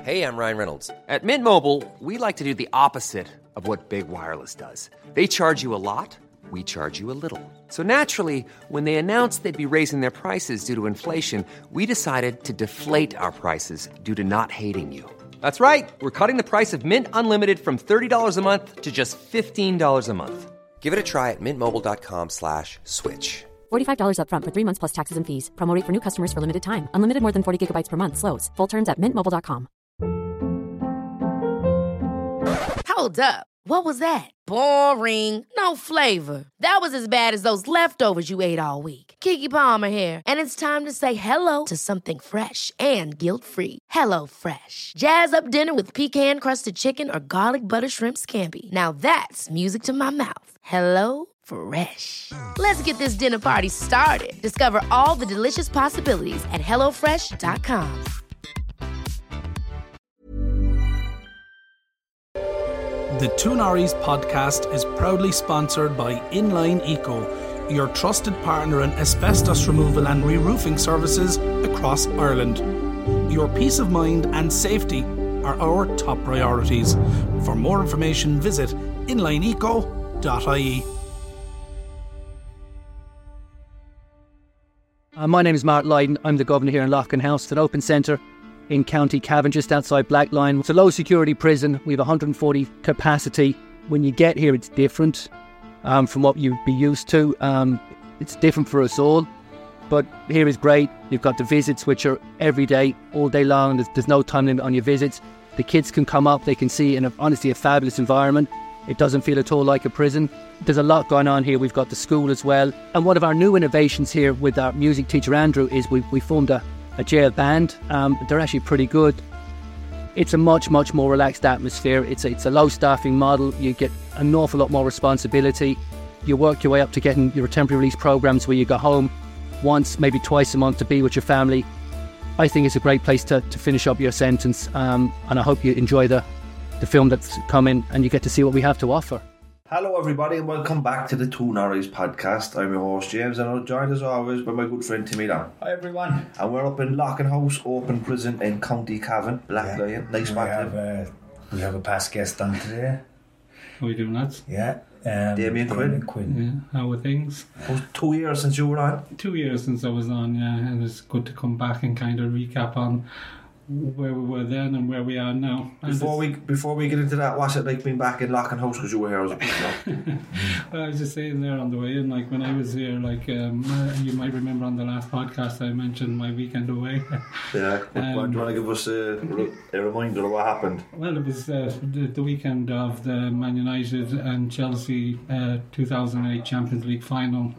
Hey, I'm Ryan Reynolds. At Mint Mobile, we like to do the opposite of what Big Wireless does. They charge you a lot, we charge you a little. So naturally, when they announced they'd be raising their prices due to inflation, we decided to deflate our prices due to not hating you. That's right. We're cutting the price of Mint Unlimited from $30 a month to just $15 a month. Give it a try at mintmobile.com/switch. $45 up front for 3 months plus taxes and fees. Promo rate for new customers for limited time. Unlimited more than 40 gigabytes per month. Slows full terms at mintmobile.com. Hold up. What was that? Boring. No flavor. That was as bad as those leftovers you ate all week. Keke Palmer here, and it's time to say hello to something fresh and guilt-free. Hello Fresh. Jazz up dinner with pecan-crusted chicken or garlic butter shrimp scampi. Now that's music to my mouth. Hello Fresh. Let's get this dinner party started. Discover all the delicious possibilities at hellofresh.com. The Two Norries podcast is proudly sponsored by Inline Eco, your trusted partner in asbestos removal and re-roofing services across Ireland. Your peace of mind and safety are our top priorities. For more information, visit inlineeco.ie. My name is Mark Lydon. I'm the governor here in Loughlin House. It's an open centre in County Cavan, just outside Blackline. It's a low security prison. We have 140 capacity. When you get here, it's different from what you'd be used to. It's different for us all, but here is great. You've got the visits, which are every day, all day long. There's no time limit on your visits. The kids can come up, they can see honestly a fabulous environment. It doesn't feel at all like a prison. There's a lot going on here. We've got the school as well. And one of our new innovations here with our music teacher Andrew is we formed a jail band. They're actually pretty good. It's a much more relaxed atmosphere. It's a low staffing model. You get an awful lot more responsibility. You work your way up to getting your temporary release programs where you go home once, maybe twice a month to be with your family. I think it's a great place to finish up your sentence, and I hope you enjoy the film that's coming and you get to see what we have to offer. Hello everybody and welcome back to the Two Norries podcast. I'm your host James and I'm joined as always by my good friend Timmy Long. Hi everyone. And we're up in Loughlin House Open Prison in County Cavan, Blackline. Nice back. We have a past guest on today. How are we doing, lads? Yeah. Damien Quinn. Yeah. How are things? It was 2 years since you were on. 2 years since I was on, yeah, and it's good to come back and kind of recap on where we were then and where we are now. Before we get into that, what's it like being back in Loughlin House because you were here as a kid? Well, I was just saying there on the way in, like when I was here, like you might remember on the last podcast I mentioned my weekend away. Yeah. Do you want to give us a reminder of what happened? Well, it was the weekend of the Man United and Chelsea 2008 Champions League final.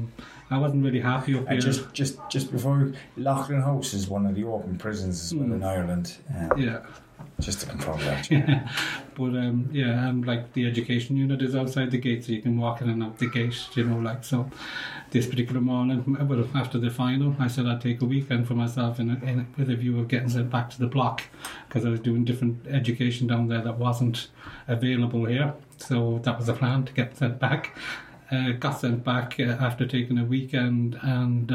I wasn't really happy up here. Just before, Loughlin House is one of the open prisons as well in Ireland. Yeah. Just to confirm that. Yeah. But and like the education unit is outside the gate, so you can walk in and out the gate, so this particular morning, well, after the final, I said I'd take a weekend for myself with a view of getting sent back to the block, because I was doing different education down there that wasn't available here, so that was the plan, to get sent back. Got sent back after taking a weekend and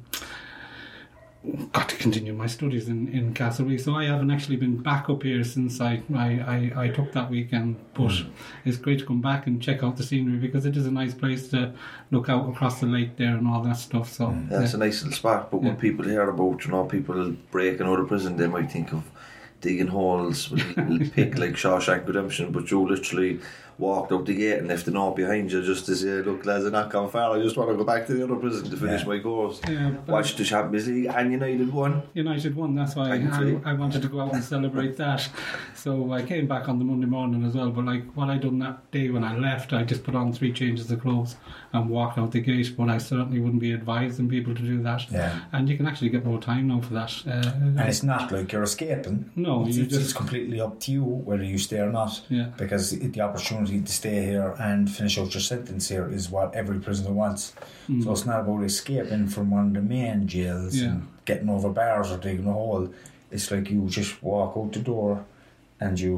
got to continue my studies in Castlereagh. So I haven't actually been back up here since I took that weekend, but it's great to come back and check out the scenery, because it is a nice place to look out across the lake there and all that stuff. So yeah, it's a nice little spot, but when people hear about people breaking out of prison, they might think of digging holes with a little pick like Shawshank Redemption, but you literally walked out the gate and left the note behind you just to say, look lads, I'm not gone far, I just want to go back to the other prison to finish my course. Watched the Champions League and United won, that's why I wanted to go out and celebrate that. So I came back on the Monday morning as well, but like what I done that day when I left, I just put on 3 changes of clothes and walked out the gate, but I certainly wouldn't be advising people to do that. And you can actually get more time now for that. And it's not like you're escaping. No, it's completely up to you whether you stay or not, because the opportunity to stay here and finish out your sentence here is what every prisoner wants. So it's not about escaping from one of the main jails and getting over bars or digging a hole. It's like you just walk out the door and you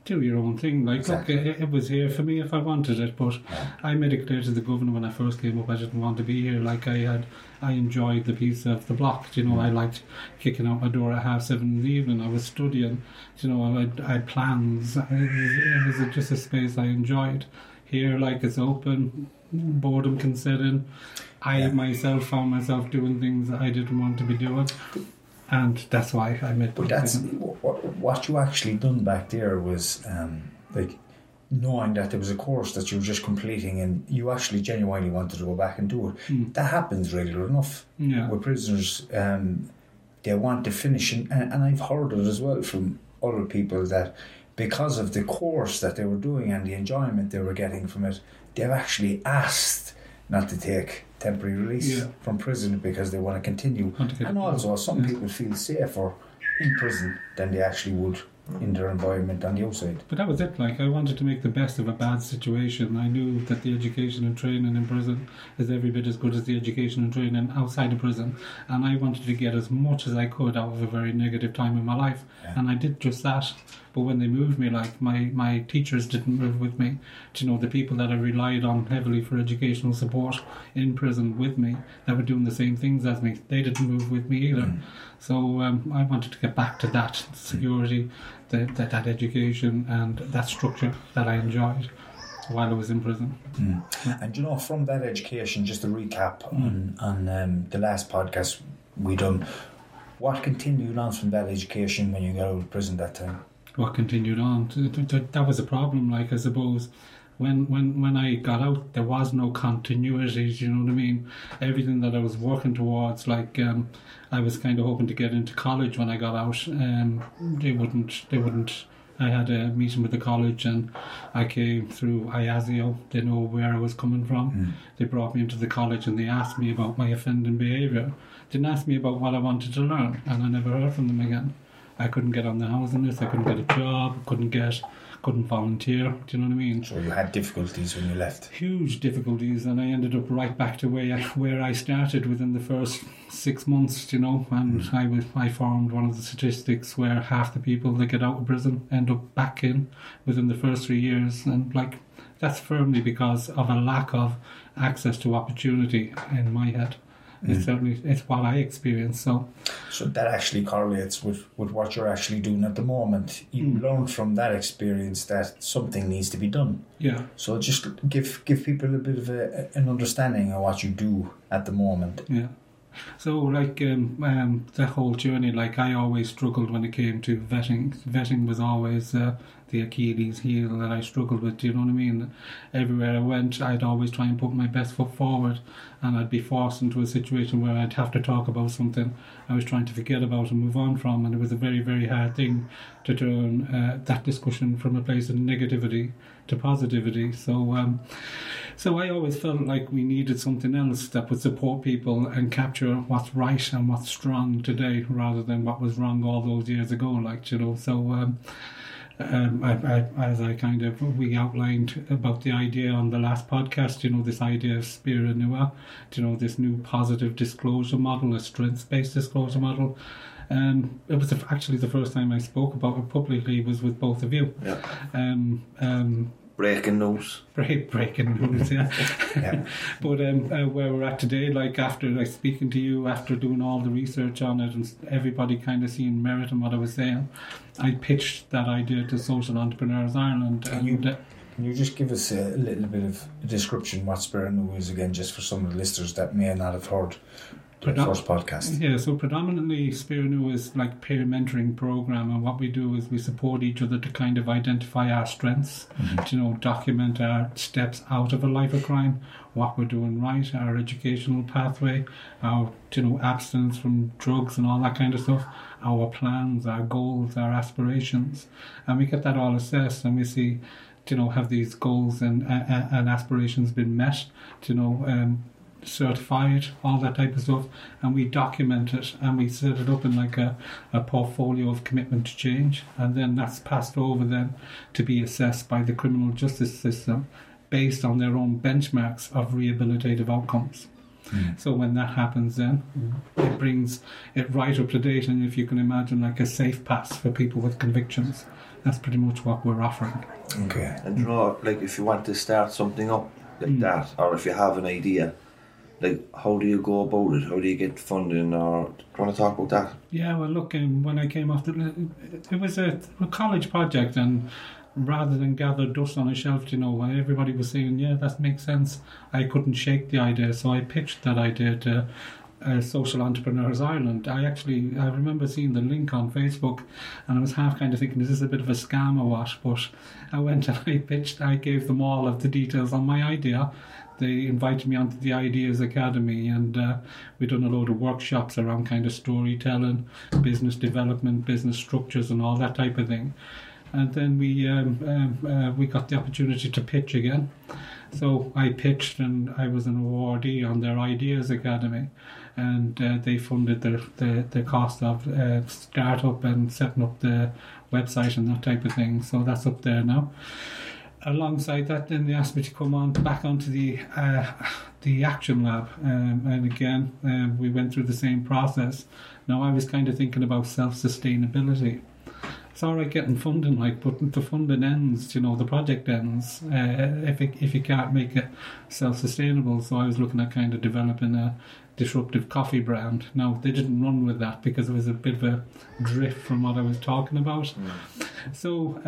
do your own thing. Like, Exactly. look, it was here for me if I wanted it, but I made it clear to the governor when I first came up I didn't want to be here. Like, I enjoyed the peace of the block. You know, I liked kicking out my door at 7:30 in the evening. I was studying. You know, I had plans. It was just a space I enjoyed. Here, like, it's open, boredom can set in. I myself found myself doing things that I didn't want to be doing. And that's why I made. But that's what you actually done back there was like knowing that there was a course that you were just completing and you actually genuinely wanted to go back and do it. That happens regular enough with prisoners. They want to finish, and I've heard it as well from other people that because of the course that they were doing and the enjoyment they were getting from it, they've actually asked not to take temporary release from prison because they want to continue. And also some people feel safer in prison than they actually would in their environment on the outside. But that was it. Like, I wanted to make the best of a bad situation. I knew that the education and training in prison is every bit as good as the education and training outside of prison, and I wanted to get as much as I could out of a very negative time in my life, and I did just that. But when they moved me, like, my teachers didn't move with me. You know, the people that I relied on heavily for educational support in prison with me, that were doing the same things as me, they didn't move with me either. So I wanted to get back to that security, that education and that structure that I enjoyed while I was in prison. And you know, from that education, just to recap on the last podcast we done, what continued on from that education when you got out of prison that time? What continued on? That was a problem. Like, I suppose when I got out, there was no continuity. You know what I mean? Everything that I was working towards, like, I was kind of hoping to get into college when I got out. They wouldn't. I had a meeting with the college and I came through IASIO. They know where I was coming from. They brought me into the college and they asked me about my offending behaviour. Didn't ask me about what I wanted to learn, and I never heard from them again. I couldn't get on the housing list, I couldn't get a job, couldn't volunteer, do you know what I mean? So you had difficulties when you left? Huge difficulties, and I ended up right back to where I started within the first 6 months, you know, and I formed one of the statistics where half the people that get out of prison end up back in within the first 3 years, and like, that's firmly because of a lack of access to opportunity in my head. It's what I experienced. So that actually correlates with what you're actually doing at the moment. You learned from that experience that something needs to be done. Yeah. So just give people a bit of an understanding of what you do at the moment. Yeah. So, like, the whole journey, like, I always struggled when it came to vetting. Vetting was always the Achilles heel that I struggled with, do you know what I mean? Everywhere I went, I'd always try and put my best foot forward, and I'd be forced into a situation where I'd have to talk about something I was trying to forget about and move on from, and it was a very, very hard thing to turn that discussion from a place of negativity to positivity. So I always felt like we needed something else that would support people and capture what's right and what's strong today rather than what was wrong all those years ago, like, you know. So we outlined about the idea on the last podcast, you know, this idea of Spira Nua, you know, this new positive disclosure model, a strengths-based disclosure model. It was actually the first time I spoke about it publicly was with both of you. Yeah. Breaking news. Breaking news, yeah. Yeah. But where we're at today, like, after like speaking to you, after doing all the research on it and everybody kind of seeing merit in what I was saying, I pitched that idea to Social Entrepreneurs Ireland. Can you just give us a little bit of a description what Spira Nua is again, just for some of the listeners that may not have heard the first podcast? Yeah, so predominantly Spira Nua is like peer mentoring program, and what we do is we support each other to kind of identify our strengths, to, you know, document our steps out of a life of crime, what we're doing right, our educational pathway, our, you know, abstinence from drugs and all that kind of stuff, our plans, our goals, our aspirations, and we get that all assessed and we see, you know, have these goals and aspirations been met, you know, certified, all that type of stuff, and we document it and we set it up in like a portfolio of commitment to change, and then that's passed over then to be assessed by the criminal justice system based on their own benchmarks of rehabilitative outcomes. So when that happens, then it brings it right up to date. And if you can imagine, like a safe pass for people with convictions, that's pretty much what we're offering. Okay. And like if you want to start something up like that, or if you have an idea, like how do you go about it? How do you get funding? Or do you want to talk about that? Yeah, well, look, when I came off it was a college project, and rather than gather dust on a shelf, everybody was saying, yeah, that makes sense. I couldn't shake the idea, so I pitched that idea to Social Entrepreneurs Ireland. I remember seeing the link on Facebook, and I was half kind of thinking, is this a bit of a scam or what? But I went and I gave them all of the details on my idea. They invited me onto the Ideas Academy, and we've done a load of workshops around kind of storytelling, business development, business structures, and all that type of thing. And then we got the opportunity to pitch again. So I pitched, and I was an awardee on their Ideas Academy, and they funded the cost of startup and setting up the website and that type of thing. So that's up there now. Alongside that, then they asked me to come back onto the Action Lab, and again we went through the same process. Now I was kind of thinking about self-sustainability. It's all right getting funding, but the funding ends, the project ends if you can't make it self-sustainable. So I was looking at kind of developing a disruptive coffee brand. Now, they didn't run with that because it was a bit of a drift from what I was talking about. So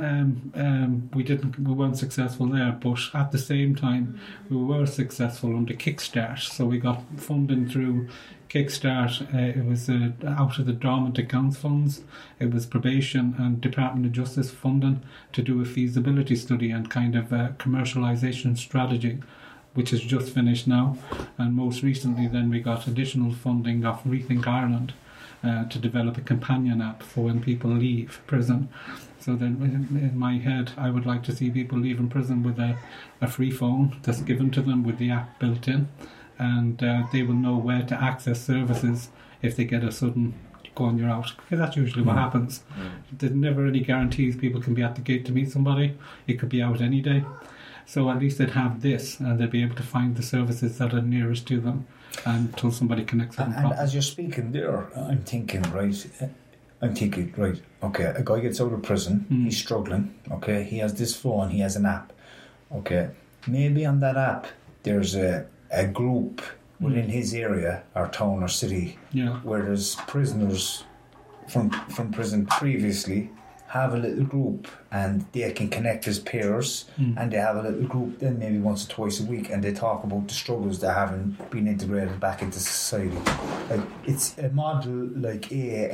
we weren't successful there, but at the same time we were successful under Kickstart. So we got funding through Kickstart. It was out of the dormant accounts funds. It was probation and Department of Justice funding to do a feasibility study and kind of a commercialisation strategy, which is just finished now. And most recently then we got additional funding of Rethink Ireland to develop a companion app for when people leave prison. So then in my head, I would like to see people leaving prison with a free phone that's given to them with the app built in, and they will know where to access services if they get a sudden go on, you're out, because that's usually what happens. There's never any guarantees people can be at the gate to meet somebody. It could be out any day. So at least they'd have this, and they'd be able to find the services that are nearest to them until somebody connects with them. And as you're speaking there, I'm thinking, right, okay, a guy gets out of prison, he's struggling, okay, he has this phone, he has an app, okay, maybe on that app there's a group within his area or town or city where there's prisoners from prison previously have a little group, and they can connect as peers, and they have a little group then maybe once or twice a week, and they talk about the struggles they haven't been integrated back into society. Like, it's a model like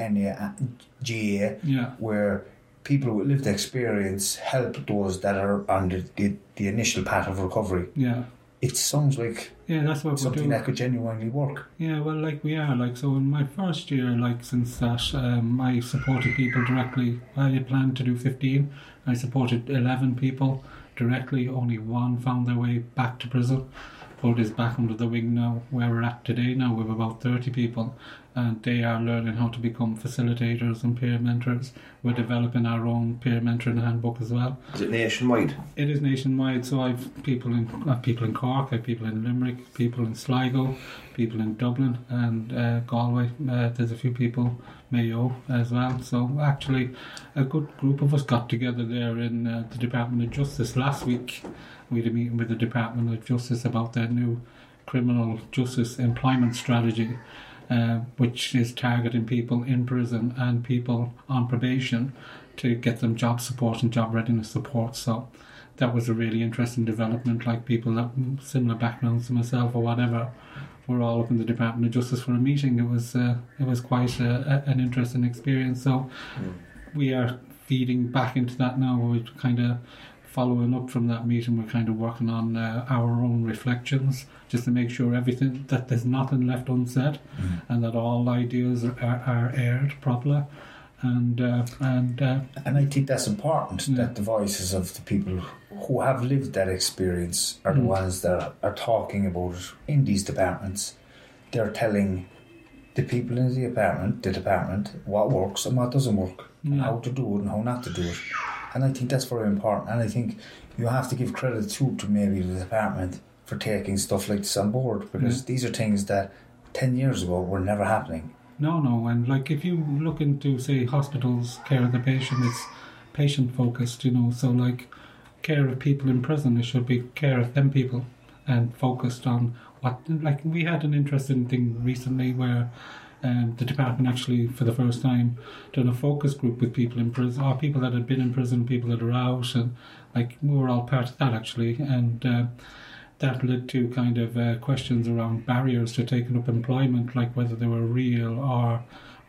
ANAGA, where people with lived experience help those that are on the initial path of recovery. It sounds like that's what something that could genuinely work. Yeah, well, we are. So in my first year, since that, I supported people directly. I had planned to do 15. I supported 11 people directly. Only one found their way back to prison. But is back under the wing now. Where we're at today now, we have about 30 people, and they are learning how to become facilitators and peer mentors. We're developing our own peer mentoring handbook as well. Is it nationwide? It is nationwide. So I've people in Cork, I've people in Limerick, people in Sligo, people in Dublin and Galway. There's a few people, Mayo as well. So actually, a good group of us got together there in the Department of Justice last week. We had a meeting with the Department of Justice about their new criminal justice employment strategy, which is targeting people in prison and people on probation to get them job support and job readiness support. So that was a really interesting development. Like, people that similar backgrounds to myself or whatever, we're all up in the Department of Justice for a meeting. It was quite an interesting experience. So we are feeding back into that now. We're kind of following up from that meeting. We're kind of working on our own reflections, just to make sure that there's nothing left unsaid, and that all ideas are aired properly. And I think that's important, that the voices of the people who have lived that experience are the ones that are talking about it in these departments. They're telling the people in the department what works and what doesn't work, and how to do it and how not to do it. And I think that's very important. And I think you have to give credit to maybe the department for for taking stuff like this on board, because these are things that 10 years ago were never happening. No, and like if you look into, say, hospitals, care of the patient, it's patient focused, you know, so like care of people in prison, it should be care of them people and focused on what, like we had an interesting thing recently where the department actually for the first time done a focus group with people in prison, or people that had been in prison, people that are out, and like we were all part of that actually, and that led to kind of questions around barriers to taking up employment, like whether they were real or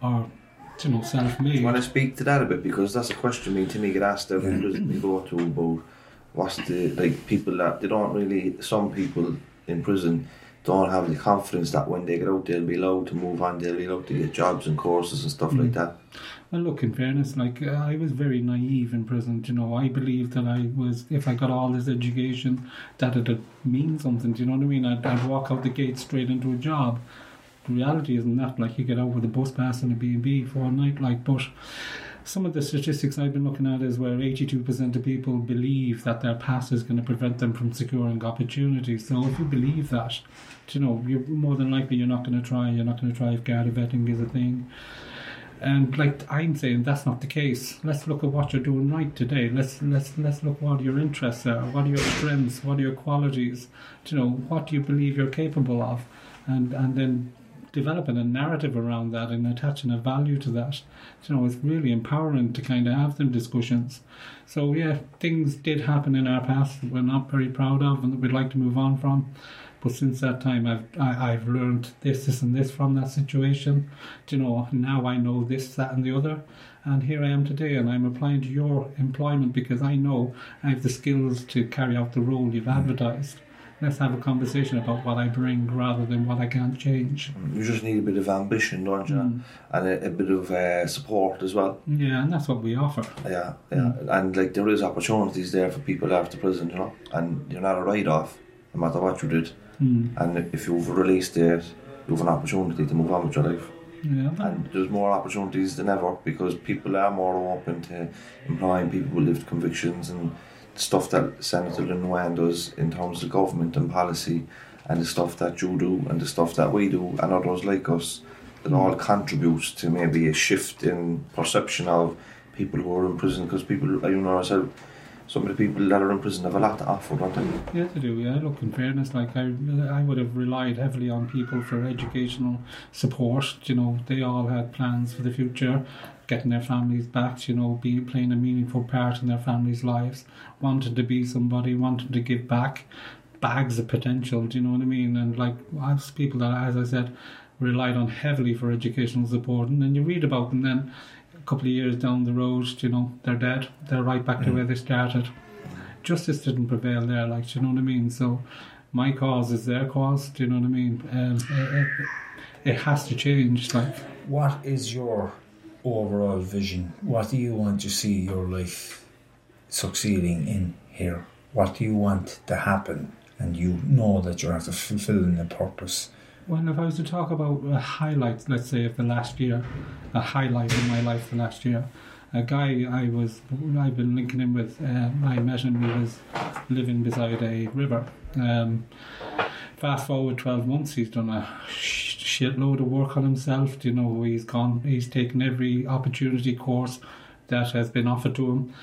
you know, self-made. Do you want to speak to that a bit, because that's a question me and Timmy get asked every prison we go to about what's the, like, people that they don't really, some people in prison don't have the confidence that when they get out they'll be allowed to move on, they'll be allowed to get jobs and courses and stuff like that. Well, look, in fairness, like I was very naive in prison, you know. I believed that I was, if I got all this education, that it'd mean something, do you know what I mean? I'd walk out the gate straight into a job. The reality isn't that, like you get out with a bus pass and a B&B for a night, like, but some of the statistics I've been looking at is where 82% of people believe that their pass is going to prevent them from securing opportunities. So if you believe that, you know, you're more than likely you're not going to try if Garda vetting is a thing. And like I'm saying, that's not the case. Let's look at what you're doing right today. Let's look what your interests are, what are your strengths, what are your qualities, you know, what do you believe you're capable of, and then developing a narrative around that and attaching a value to that. You know, it's really empowering to kind of have them discussions. So yeah, things did happen in our past that we're not very proud of and that we'd like to move on from. But since that time, I've learned this and this from that situation. You know, now I know this, that and the other. And here I am today, and I'm applying to your employment because I know I have the skills to carry out the role you've advertised. Let's have a conversation about what I bring rather than what I can't change. You just need a bit of ambition, don't you? And a bit of support as well. Yeah, and that's what we offer. Yeah. And like there is opportunities there for people after prison, you know, and you're not a write-off no matter what you did. And if you've released it, you have an opportunity to move on with your life. Yeah. And there's more opportunities than ever because people are more open to employing people with lived convictions and stuff that Senator Lynn Wan does in terms of government and policy, and the stuff that you do and the stuff that we do and others like us, it all contributes to maybe a shift in perception of people who are in prison, because people, you know yourself, some of the people that are in prison have a lot to offer, don't they? Yeah, they do, yeah. Look, in fairness, like I would have relied heavily on people for educational support. You know, they all had plans for the future, getting their families back, you know, playing a meaningful part in their families' lives, wanted to be somebody, wanted to give back, bags of potential, do you know what I mean? And like, I was people that, as I said, relied on heavily for educational support, and then you read about them then a couple of years down the road, you know, they're dead, they're right back to where they started. Justice didn't prevail there, like, do you know what I mean? So my cause is their cause, do you know what I mean? It has to change. Like, what is your overall vision? What do you want to see your life succeeding in here? What do you want to happen? And you know that you're after fulfilling a purpose. Well, if I was to talk about a highlight, let's say, of the last year, a highlight in my life the last year, a guy I've been linking in with, I met him, he was living beside a river. Fast forward 12 months, he's done a shitload of work on himself. You know, he's taken every opportunity course that has been offered to him,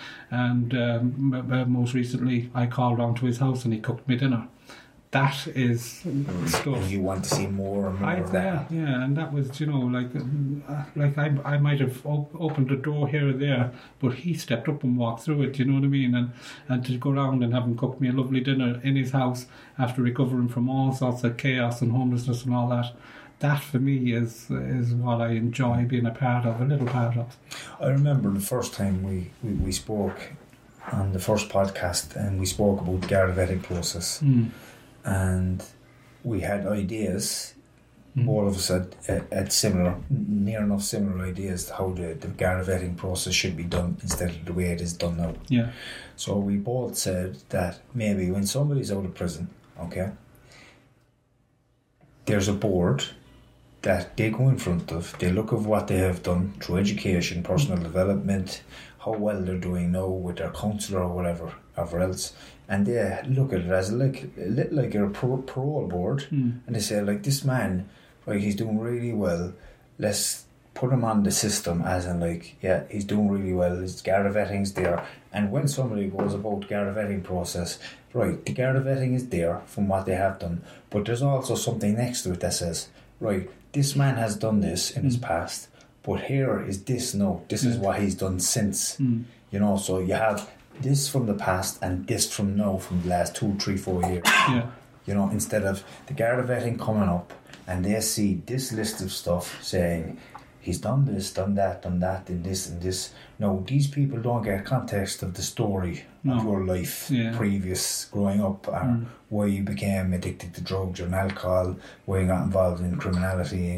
and most recently I called round to his house and he cooked me dinner. That is stuff. You want to see more and more of that. Yeah, and that was, you know, like I might have opened a door here or there, but he stepped up and walked through it, you know what I mean? And to go around and have him cook me a lovely dinner in his house after recovering from all sorts of chaos and homelessness and all that, that for me is what I enjoy being a little part of. I remember the first time we spoke on the first podcast, and we spoke about the Garda vetting process. And we had ideas, all of us had similar, near enough similar ideas to how the Garda vetting process should be done instead of the way it is done now. Yeah. So we both said that maybe when somebody's out of prison, okay, there's a board that they go in front of, they look at what they have done through education, personal development, how well they're doing now with their counsellor or whatever else, and they look at it as a little like a parole board, and they say, like, this man, right, he's doing really well, let's put him on the system, as in, like, yeah, he's doing really well, his Garda vetting's there. And when somebody goes about the Garda vetting process, right, the Garda vetting is there from what they have done, but there's also something next to it that says, right, this man has done this in his past, but here is this note, this is what he's done since. You know, so you have this from the past and this from now, from the last 2, 3, 4 years. You know, instead of the Garda vetting coming up and they see this list of stuff saying, he's done this, done that, and this and this. No, these people don't get context of the story of your life previous growing up, or why you became addicted to drugs or alcohol, why you got involved in criminality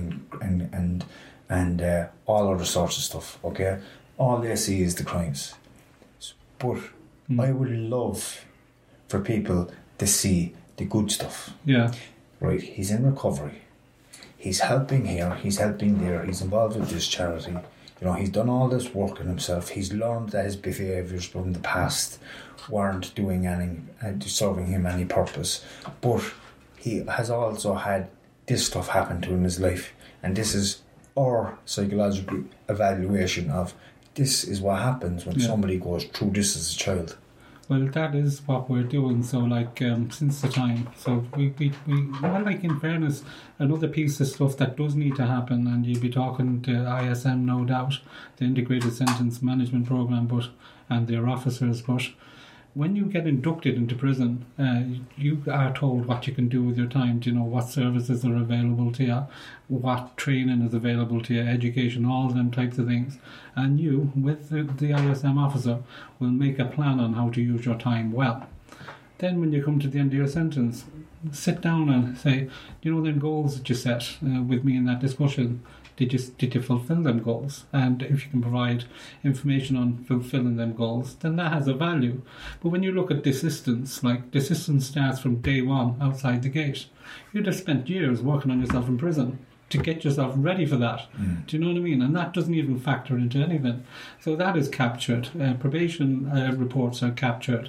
and all other sorts of stuff. Okay, all they see is the crimes. But I would love for people to see the good stuff. Yeah, right. He's in recovery. He's helping here, he's helping there, he's involved with this charity. You know, he's done all this work on himself. He's learned that his behaviours from the past weren't doing serving him any purpose. But he has also had this stuff happen to him in his life. And this is our psychological evaluation of this is what happens when somebody goes through this as a child. Well, that is what we're doing. So, like, since the time, so we well, like, in fairness, another piece of stuff that does need to happen, and you'll be talking to ISM, no doubt, the Integrated Sentence Management Programme, and their officers. But when you get inducted into prison, you are told what you can do with your time. Do you know what services are available to you, what training is available to you, education, all of them types of things. And you, with the ISM officer, will make a plan on how to use your time well. Then when you come to the end of your sentence, sit down and say, you know, them goals that you set with me in that discussion, did you fulfill them goals? And if you can provide information on fulfilling them goals, then that has a value. But when you look at desistance, like, desistance starts from day one outside the gate. You'd have spent years working on yourself in prison to get yourself ready for that. Do you know what I mean? And that doesn't even factor into anything. So that is captured. Probation reports are captured.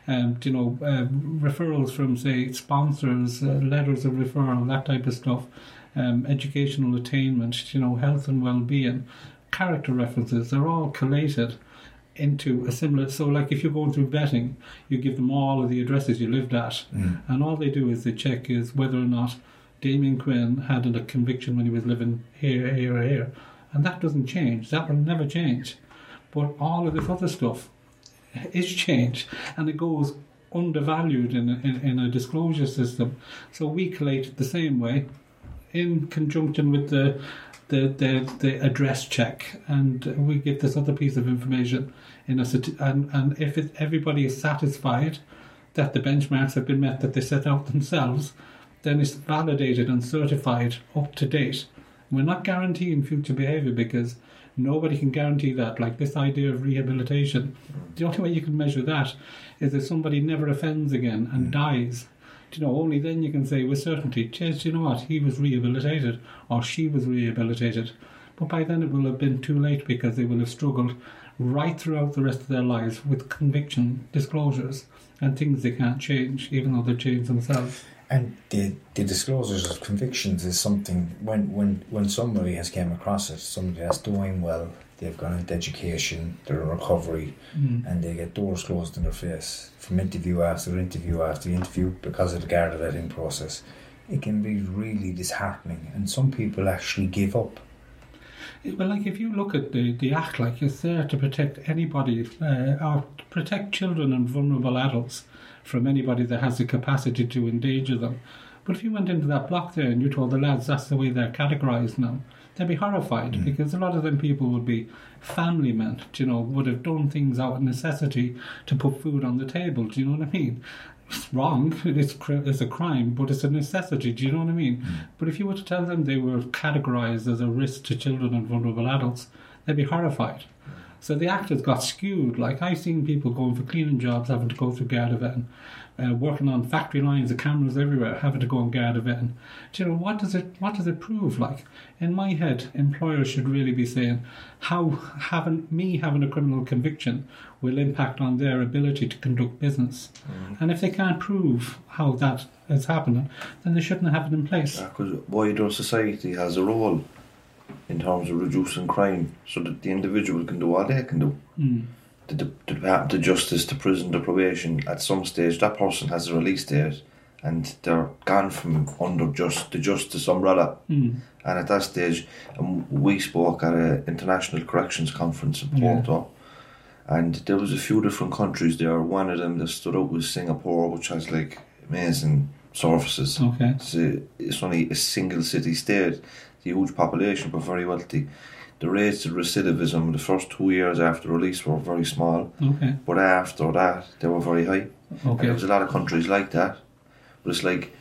Referrals from, say, sponsors, letters of referral, that type of stuff. Educational attainment, you know, health and well-being, character references, they're all collated into a similar. So, like, if you're going through vetting, you give them all of the addresses you lived at, and all they do is they check is whether or not Damien Quinn had a conviction when he was living here, here, or here, and that doesn't change. That will never change. But all of this other stuff is changed, and it goes undervalued in a disclosure system. So we collate it the same way, in conjunction with the address check, and we give this other piece of information and if everybody is satisfied that the benchmarks have been met that they set out themselves, then it's validated and certified up to date. We're not guaranteeing future behaviour because nobody can guarantee that. Like, this idea of rehabilitation, the only way you can measure that is if somebody never offends again and dies. You know, only then you can say with certainty, "Cheers, you know what, he was rehabilitated or she was rehabilitated." But by then it will have been too late because they will have struggled right throughout the rest of their lives with conviction disclosures and things they can't change, even though they've changed themselves. And the disclosures of convictions is something, when somebody has came across it, somebody that's doing well, they've gone into education, they're in recovery, and they get doors closed in their face from interview after interview after interview because of the Garda vetting process. It can be really disheartening, and some people actually give up. Well, like, if you look at the Act, like, it's there to protect anybody, or protect children and vulnerable adults from anybody that has the capacity to endanger them. But if you went into that block there and you told the lads that's the way they're categorised now, they'd be horrified, because a lot of them people would be family men, you know, would have done things out of necessity to put food on the table. Do you know what I mean? It's wrong, it's a crime, but it's a necessity. Do you know what I mean? But if you were to tell them they were categorised as a risk to children and vulnerable adults, they'd be horrified. So the actors got skewed. Like, I've seen people going for cleaning jobs having to go through Garda vetting, working on factory lines, the cameras everywhere, having to go on Garda vetting. Do you know, what does it prove? Like, in my head, employers should really be saying how having a criminal conviction will impact on their ability to conduct business. And if they can't prove how that is happening, then they shouldn't have it in place. Because wider society has a role in terms of reducing crime, so that the individual can do what they can do. The Department of Justice, the prison, the probation, at some stage that person has a release date and they're gone from under the justice umbrella. And at that stage, we spoke at an international corrections conference in Porto, and there was a few different countries there. One of them that stood out was Singapore, which has like amazing services. Okay. It's only a single city state, huge population, but very wealthy. The rates of recidivism the first 2 years after release were very small, but after that they were very high. And there was a lot of countries like that. But it's like,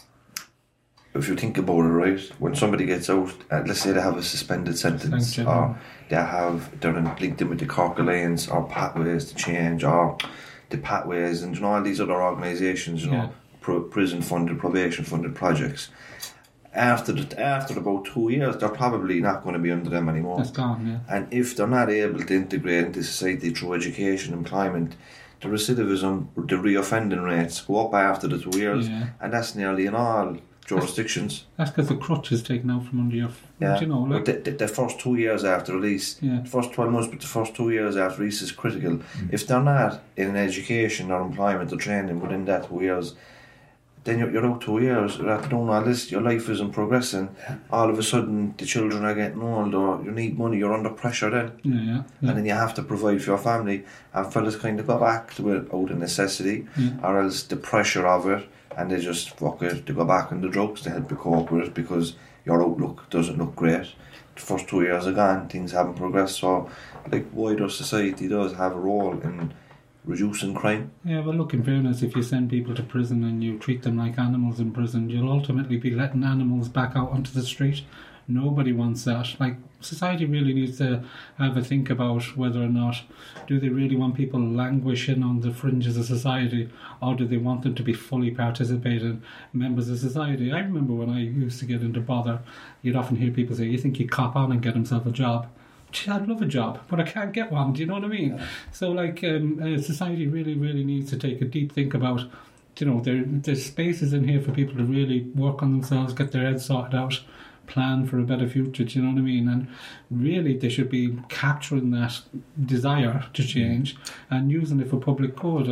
if you think about it, right, when somebody gets out, let's say they have a suspended sentence, or they're linked in with the Cork Alliance or Pathways to Change or the Pathways and all these other organisations, prison funded, probation funded projects. After about 2 years, they're probably not going to be under them anymore. That's gone, yeah. And if they're not able to integrate into society through education, employment, the recidivism, the reoffending rates go up after the 2 years, and that's nearly in all jurisdictions. That's because the crutch is taken out from under your... You know, like, but the first 2 years after release, the first 12 months, but the first 2 years after release is critical. If they're not in education or employment or training within that 2 years, then you're out 2 years, you're after doing all this, your life isn't progressing. All of a sudden, the children are getting older, you need money, you're under pressure then. And then you have to provide for your family. And fellas kind of go back to it out of necessity, or else the pressure of it, and they just fuck it, they go back on the drugs to help you cope with it because your outlook doesn't look great. The first 2 years are gone, things haven't progressed, so like wider society does have a role in reducing crime. Yeah, well, look, in fairness, if you send people to prison and you treat them like animals in prison, you'll ultimately be letting animals back out onto the street. Nobody wants that. Like, society really needs to have a think about whether or not do they really want people languishing on the fringes of society, or do they want them to be fully participating members of society. I remember when I used to get into bother, you'd often hear people say, you think you cop on and get himself a job? I'd love a job, but I can't get one. Do you know what I mean? So, like, society really, really needs to take a deep think about, you know, there's spaces in here for people to really work on themselves, get their heads sorted out, plan for a better future. Do you know what I mean? And really, they should be capturing that desire to change and using it for public good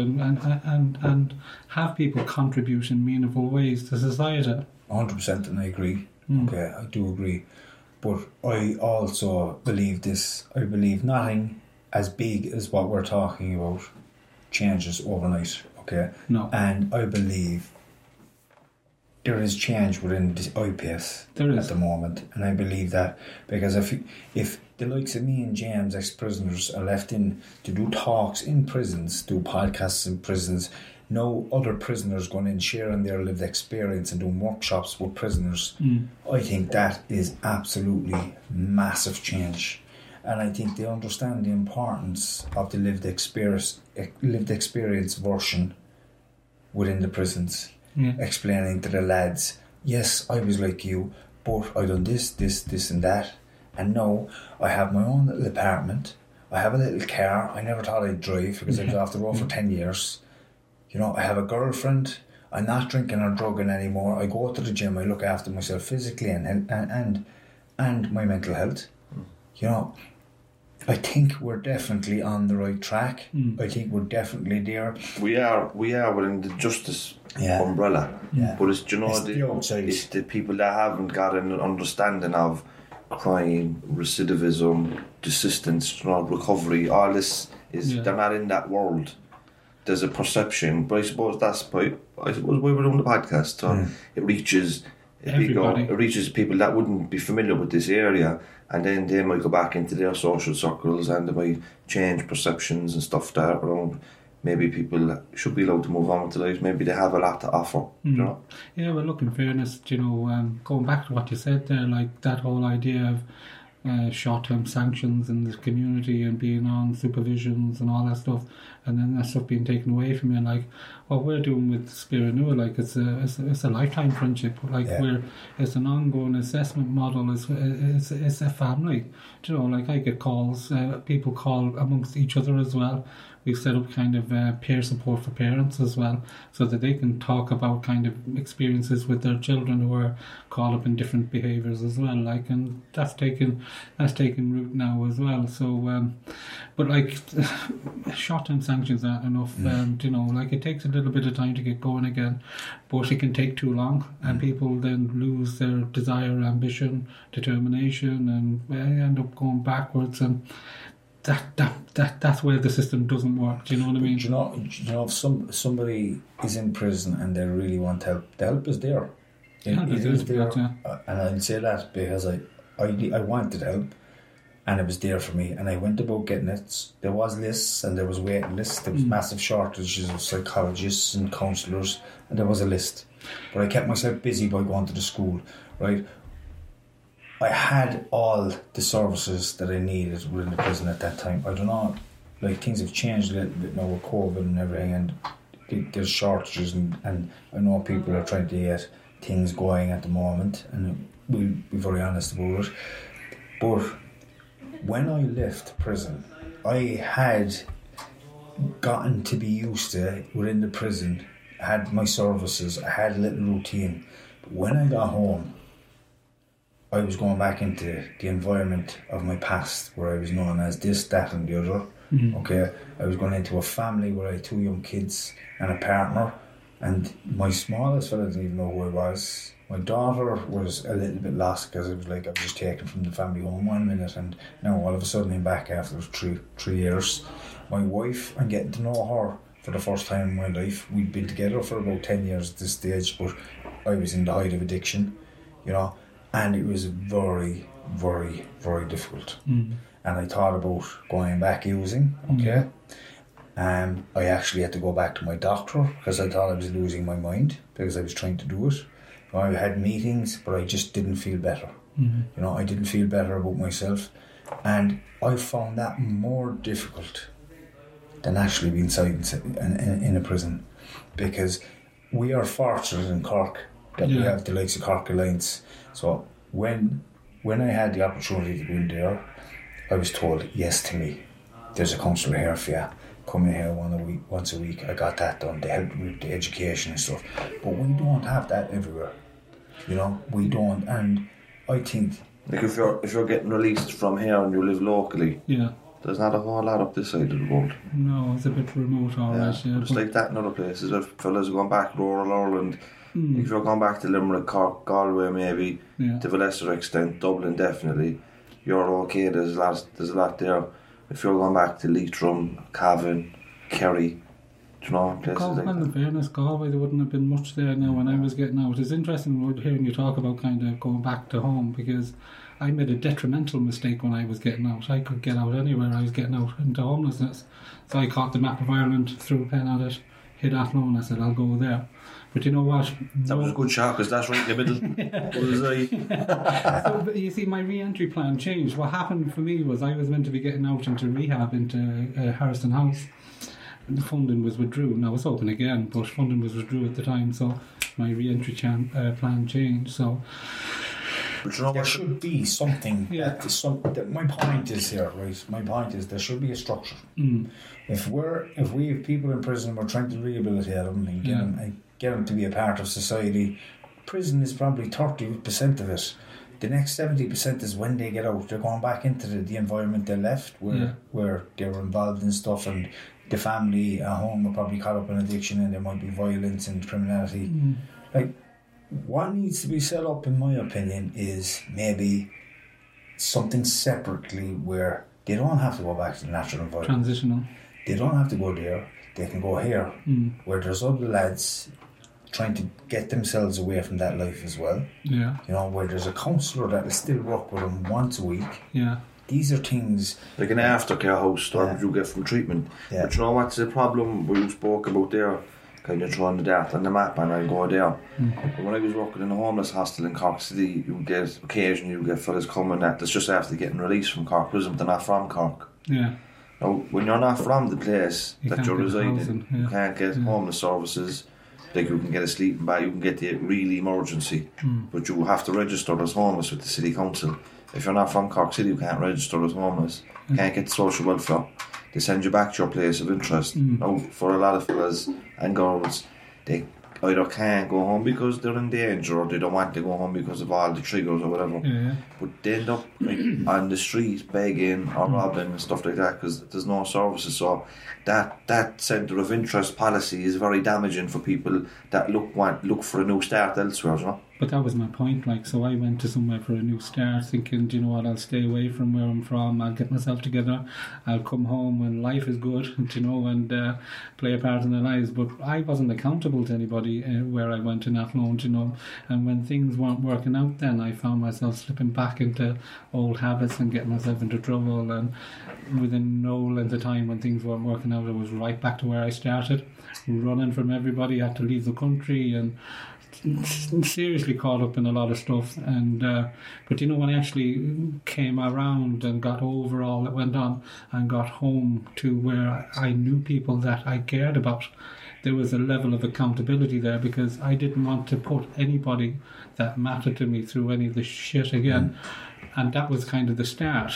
and have people contribute in meaningful ways to society. 100%, and I agree. Okay, I do agree. But I also believe this. I believe nothing as big as what we're talking about changes overnight, okay? No. And I believe there is change within the IPS at the moment. And I believe that because if the likes of me and James, ex-prisoners, are left in to do talks in prisons, do podcasts in prisons, no other prisoners going in sharing their lived experience and doing workshops with prisoners, I think that is absolutely massive change. And I think they understand the importance of the lived experience version within the prisons, explaining to the lads, yes, I was like you, but I done this and that, and now I have my own little apartment, I have a little car, I never thought I'd drive because I was off the road for 10 years. You know, I have a girlfriend, I'm not drinking or drugging anymore, I go to the gym, I look after myself physically and my mental health. You know, I think we're definitely on the right track. I think we're definitely there. We are within the justice umbrella. But it's, you know, it's the people that haven't got an understanding of crime, recidivism, desistance, you know, recovery, all this is, they're not in that world. There's a perception, but I suppose that's why we were doing the podcast. So it reaches everybody. It reaches people that wouldn't be familiar with this area, and then they might go back into their social circles and they might change perceptions and stuff that around. Maybe people should be allowed to move on with their lives. Maybe they have a lot to offer. You know? Yeah, well, look, in fairness, you know, going back to what you said there, like that whole idea of short-term sanctions in the community and being on supervisions and all that stuff, and then that stuff being taken away from you. And like what we're doing with Spirit like it's a lifetime friendship. Like it's an ongoing assessment model. It's a family. You know, like I get calls. People call amongst each other as well. We've set up kind of peer support for parents as well, so that they can talk about kind of experiences with their children who are caught up in different behaviours as well. Like, and that's taken root now as well. So, but like short-term sanctions aren't enough. You know, like it takes a little bit of time to get going again, but it can take too long, and people then lose their desire, ambition, determination, and end up going backwards. And that's where the system doesn't work. Do you know what I mean? Do you know if somebody is in prison and they really want help, the help is there. It is there. And I'd say that because I wanted help, and it was there for me, and I went about getting it. There was lists and there was waiting lists. There was massive shortages of psychologists and counsellors, and there was a list. But I kept myself busy by going to the school, right? I had all the services that I needed within the prison at that time. I don't know, like things have changed a little bit now with COVID and everything, and there's shortages, and I know people are trying to get things going at the moment, and we'll be very honest about it. But when I left prison, I had gotten to be used to within the prison. I had my services, I had a little routine. But when I got home, I was going back into the environment of my past, where I was known as this, that and the other. Okay, I was going into a family where I had 2 young kids and a partner, and my smallest fella didn't even know who I was. My daughter was a little bit lost, because it was like I was just taken from the family home 1 minute, and now all of a sudden I'm back after 3 years. My wife, I'm getting to know her for the first time in my life. We'd been together for about 10 years at this stage, but I was in the height of addiction, you know. And it was very, very, very difficult. And I thought about going back using, okay? I actually had to go back to my doctor, because I thought I was losing my mind, because I was trying to do it. I had meetings, but I just didn't feel better. You know, I didn't feel better about myself. And I found that more difficult than actually being inside in a prison, because we are fortunate in Cork that we have the likes of Cork Alliance. So when I had the opportunity to go in there, I was told, yes to me. There's a counsellor here for you. Come in here once a week. I got that done. They helped me with the education and stuff. But we don't have that everywhere. You know, we don't. And I think, like, if you're getting released from here and you live locally, there's not a whole lot up this side of the world. No, it's a bit remote, alright. It's like that in other places. If fellas are going back to rural Ireland, if you're going back to Limerick, Cork, Galway, maybe to a lesser extent, Dublin definitely, you're okay. There's a lot there. If you're going back to Leitrim, Cavan, Kerry, you know, places like that. In fairness, Galway, there wouldn't have been much there now when I was getting out. It's interesting hearing you talk about kind of going back to home, because I made a detrimental mistake when I was getting out. I could get out anywhere. I was getting out into homelessness. So I caught the map of Ireland, threw a pen at it, hit Athlone, and I said, I'll go there. But you know what? That was a good shot, because that's right in the middle. So, but you see, my re-entry plan changed. What happened for me was I was meant to be getting out into rehab into Harrison House. The funding was withdrew. Now it's open again, but funding was withdrew at the time, so my re-entry plan changed. So there should be something. My point is here, right? My point is there should be a structure. If we have people in prison, we're trying to rehabilitate them and get them to be a part of society. Prison is probably 30% of it. The next 70% is when they get out. They're going back into the environment they left, where they were involved in stuff, and the family at home are probably caught up in addiction, and there might be violence and criminality. Like, what needs to be set up, in my opinion, is maybe something separately where they don't have to go back to the natural environment. Transitional. They don't have to go there. They can go here, where there's other lads trying to get themselves away from that life as well. Yeah. You know, where there's a counsellor that will still work with them once a week. Yeah. These are things like an aftercare house, or you get from treatment. But you know what's the problem we spoke about there? kind of throwing the dart on the map and I'll go there. But when I was working in a homeless hostel in Cork City, occasionally you get fellas coming that's just after getting released from Cork Prison, but they're not from Cork. Yeah. Now, when you're not from the place You that can't you're get residing, housing, you can't get homeless services. Like you can get a sleeping bag, you can get the really emergency, but you have to register as homeless with the city council. If you're not from Cork City, you can't register as homeless. You can't get social welfare. They send you back to your place of interest. Now, for a lot of fellas and girls, they either can't go home because they're in danger, or they don't want to go home because of all the triggers or whatever. Yeah. But they end up on the street begging or robbing and stuff like that because there's no services. So that centre of interest policy is very damaging for people that look for a new start elsewhere, you know. But that was my point, like, so I went to somewhere for a new start thinking, do you know what, I'll stay away from where I'm from, I'll get myself together, I'll come home when life is good, you know, and play a part in their lives. But I wasn't accountable to anybody where I went in Athlone, you know, and when things weren't working out, then I found myself slipping back into old habits and getting myself into trouble, and within no length of time when things weren't working out, I was right back to where I started, running from everybody, had to leave the country, and seriously caught up in a lot of stuff. And but you know, when I actually came around and got over all that went on and got home to where I knew people that I cared about, there was a level of accountability there, because I didn't want to put anybody that mattered to me through any of the shit again. And that was kind of the start.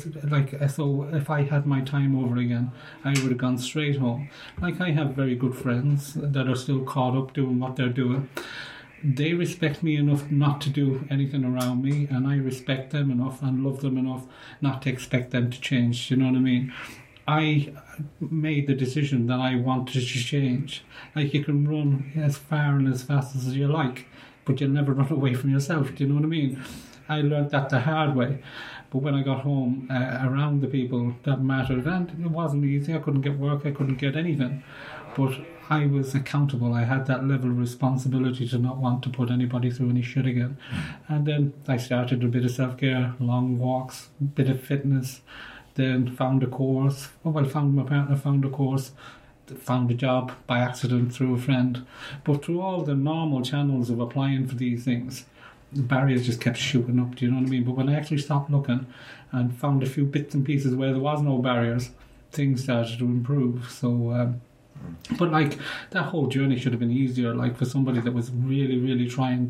So if I had my time over again, I would have gone straight home. Like, I have very good friends that are still caught up doing what they're doing. They respect me enough not to do anything around me, and I respect them enough and love them enough not to expect them to change. You know what I mean? I made the decision that I wanted to change. Like, you can run as far and as fast as you like, but you'll never run away from yourself. Do you know what I mean? I learned that the hard way. But when I got home, around the people that mattered, and it wasn't easy, I couldn't get work, I couldn't get anything, but I was accountable. I had that level of responsibility to not want to put anybody through any shit again. And then I started a bit of self-care, long walks, a bit of fitness, then found a course. Found my partner, found a course, found a job by accident through a friend. But through all the normal channels of applying for these things, the barriers just kept shooting up, do you know what I mean? But when I actually stopped looking and found a few bits and pieces where there was no barriers, things started to improve. So, but like, that whole journey should have been easier, like, for somebody that was really, really trying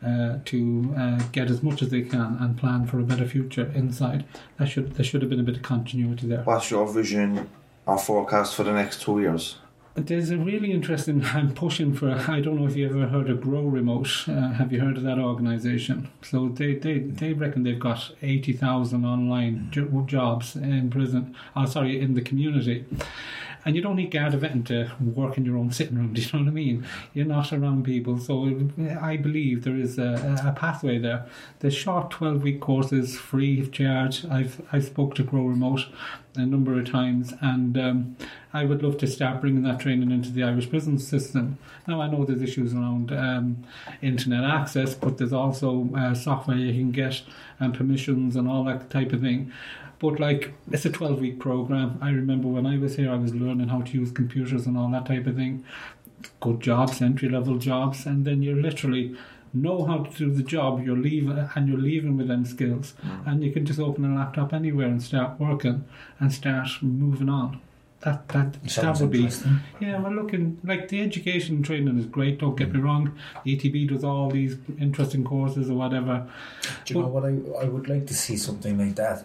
to get as much as they can and plan for a better future inside. There should have been a bit of continuity there. What's your vision or forecast for the next 2 years? There's a really interesting, I'm pushing for, I don't know if you ever heard of Grow Remote. Have you heard of that organisation? So they reckon they've got 80,000 online jobs in prison, in the community. And you don't need Garda vetting to work in your own sitting room, do you know what I mean? You're not around people. So I believe there is a pathway there. There's short 12-week courses, free of charge. I've spoke to Grow Remote a number of times, and I would love to start bringing that training into the Irish prison system. Now, I know there's issues around internet access, but there's also software you can get and permissions and all that type of thing. But like, it's a 12-week program. I remember when I was here, I was learning how to use computers and all that type of thing. Good jobs, entry-level jobs, and then you literally know how to do the job. You're leaving with them skills, and you can just open a laptop anywhere and start working and start moving on. That would be, yeah. We're looking, like, the education training is great. Don't get me wrong. The ETB does all these interesting courses or whatever. Do you know what I would like to see something like that?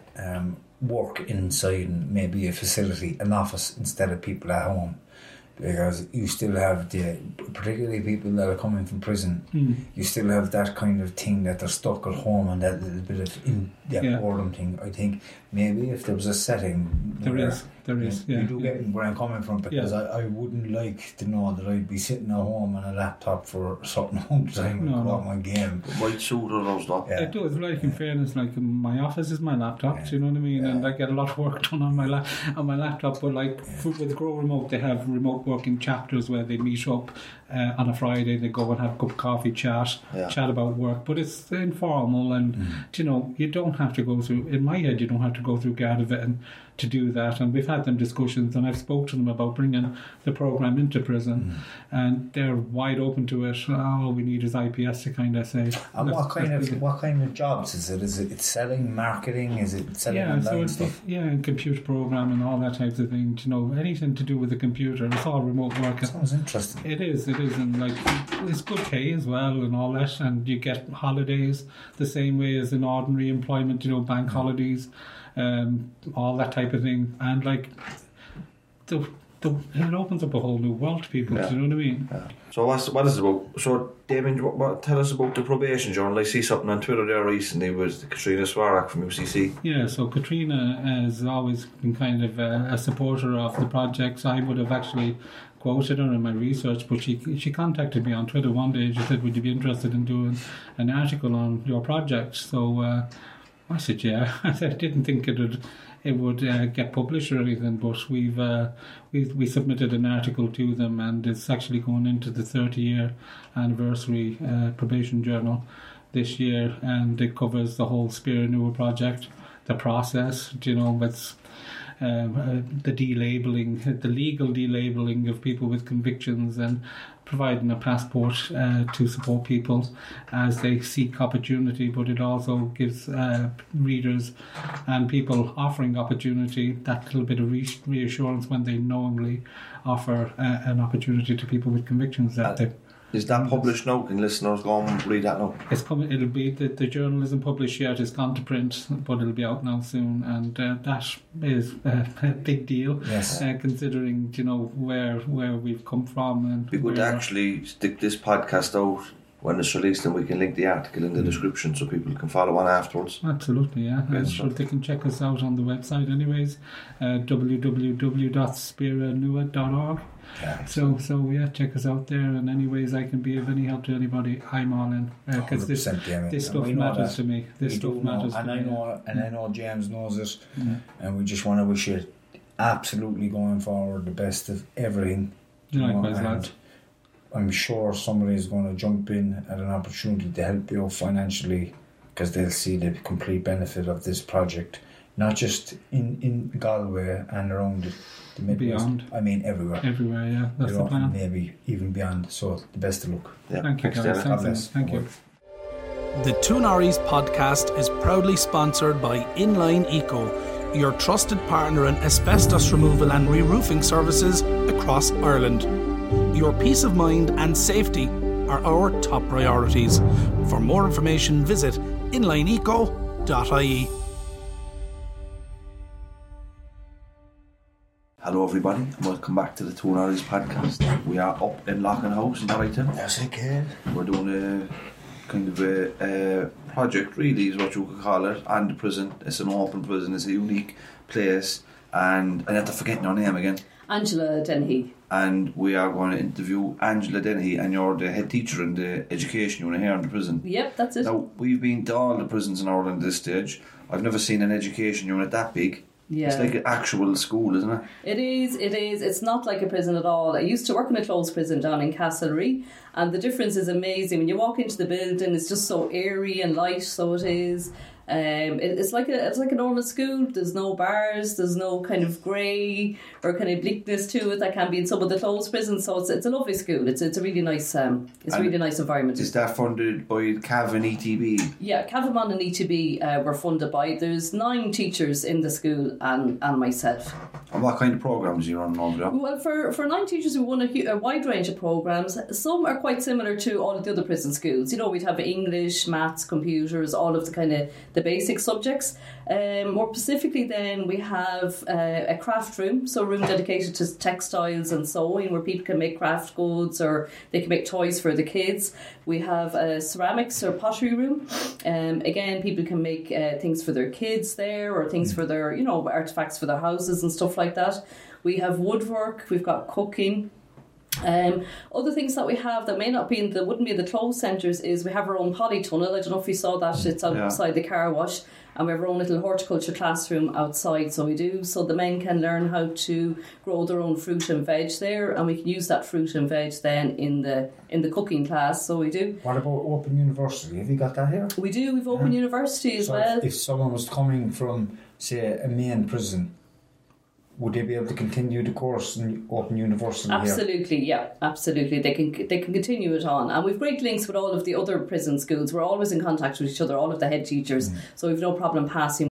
Work inside maybe a facility, an office, instead of people at home. Because you still have particularly people that are coming from prison, you still have that kind of thing that they're stuck at home, and that little bit of boredom thing. I think maybe if there was a setting, there is. You do get where I'm coming from, because I wouldn't like to know that I'd be sitting at home on a laptop for a certain amount of time and clock my game. Might suit or those not. It does. Like, in fairness, like, my office is my laptop. Do you know what I mean? And I get a lot of work done on my laptop. But like, with Grow Remote, they have remote working chapters where they meet up on a Friday. They go and have a cup of coffee, chat about work. But it's informal, and you know, you don't have to go through. In my head, you don't have to go through Garda vetting to do that, and we've had them discussions, and I've spoke to them about bringing the program into prison, and they're wide open to it. All we need is IPS to kind of say. And what kind of jobs is it? Is it selling, marketing? Is it selling online stuff? And computer programming, all that type of thing. You know, anything to do with the computer. It's all remote work. Sounds interesting. It is, and like it's good pay as well, and all that, and you get holidays the same way as in ordinary employment. You know, bank holidays. All that type of thing, and like it opens up a whole new world to people. Do you know what I mean? Yeah. So what is it about? So Damien, tell us about the probation journal. I see something on Twitter there recently with Katrina Swarak from UCC. Yeah, so Katrina has always been kind of a supporter of the projects. I would have actually quoted her in my research, but she contacted me on Twitter one day and she said, would you be interested in doing an article on your project? So I said, yeah. I didn't think it would get published or anything, but we submitted an article to them, and it's actually going into the 30-year anniversary probation journal this year, and it covers the whole Spira Nua project, the process, you know, with the delabeling, the legal delabeling of people with convictions, and providing a passport to support people as they seek opportunity, but it also gives readers and people offering opportunity that little bit of reassurance when they knowingly offer an opportunity to people with convictions that they. Is that published now? Can listeners go and read that now? It's coming. It'll be the journal isn't published yet. It's gone to print, but it'll be out now soon, and that is a big deal. Yes. Considering where we've come from, and we would actually stick this podcast out when it's released, and we can link the article in the description so people can follow on afterwards. Absolutely, yeah. And sure they can check us out on the website, anyways. www.spiranua.org. Yeah, so yeah, check us out there, and any ways I can be of any help to anybody, I'm all in, because this stuff matters to me. This stuff matters to me. I know James knows it, and we just want to wish you absolutely going forward the best of everything. Likewise, lad. I'm sure somebody is going to jump in at an opportunity to help you financially, because they'll see the complete benefit of this project, not just in Galway and around the Midwest. Beyond. I mean everywhere. Everywhere, yeah. That's the plan. Maybe even beyond. So the best of luck. Yeah. Thank you, guys. Thank you. The Two Norries podcast is proudly sponsored by Inline Eco, your trusted partner in asbestos removal and re-roofing services across Ireland. Your peace of mind and safety are our top priorities. For more information, visit inlineeco.ie. Hello everybody, and welcome back to the Two Norries podcast. We are up in Loughlin House in Dorrington. Yes, I can. We're doing a kind of a project, really, is what you could call it, and the prison. It's an open prison, it's a unique place, and I have to forget your name again. Angela Dennehy. And we are going to interview Angela Dennehy, and you're the head teacher in the education unit here in the prison. Yep, that's it. Now, we've been to all the prisons in Ireland at this stage. I've never seen an education unit that big. Yeah. It's like an actual school, isn't it? It is. It's not like a prison at all. I used to work in a closed prison down in Castlereagh, and the difference is amazing. When you walk into the building, it's just so airy and light, so it is. It's like a normal school. There's no bars, there's no kind of grey or kind of bleakness to it that can be in some of the closed prisons. So it's a lovely school. It's a really nice really nice environment. Is that funded by CAV and ETB? Yeah, CAVAMON and ETB were funded by. There's 9 teachers in the school and myself. And what kind of programmes are you running over there? Well, for 9 teachers, we run a wide range of programmes. Some are quite similar to all of the other prison schools. We'd have English, maths, computers, all of the kind of the basic subjects. More specifically then, we have a craft room, so a room dedicated to textiles and sewing, where people can make craft goods or they can make toys for the kids. We have a ceramics or pottery room. Again, people can make things for their kids there, or things for their, artefacts for their houses and stuff like that. We have woodwork, we've got cooking. Other things that we have that wouldn't be in the closed centres is we have our own polytunnel. I don't know if you saw that. It's outside the car wash, and we have our own little horticulture classroom outside. So the men can learn how to grow their own fruit and veg there, and we can use that fruit and veg then in the cooking class. So we do. What about Open University? Have you got that here? We do. We've Open University as well. If someone was coming from, say, a main prison, would they be able to continue the course in Open University? Absolutely, yeah, absolutely. They can continue it on, and we've great links with all of the other prison schools. We're always in contact with each other, all of the head teachers, so we've no problem passing.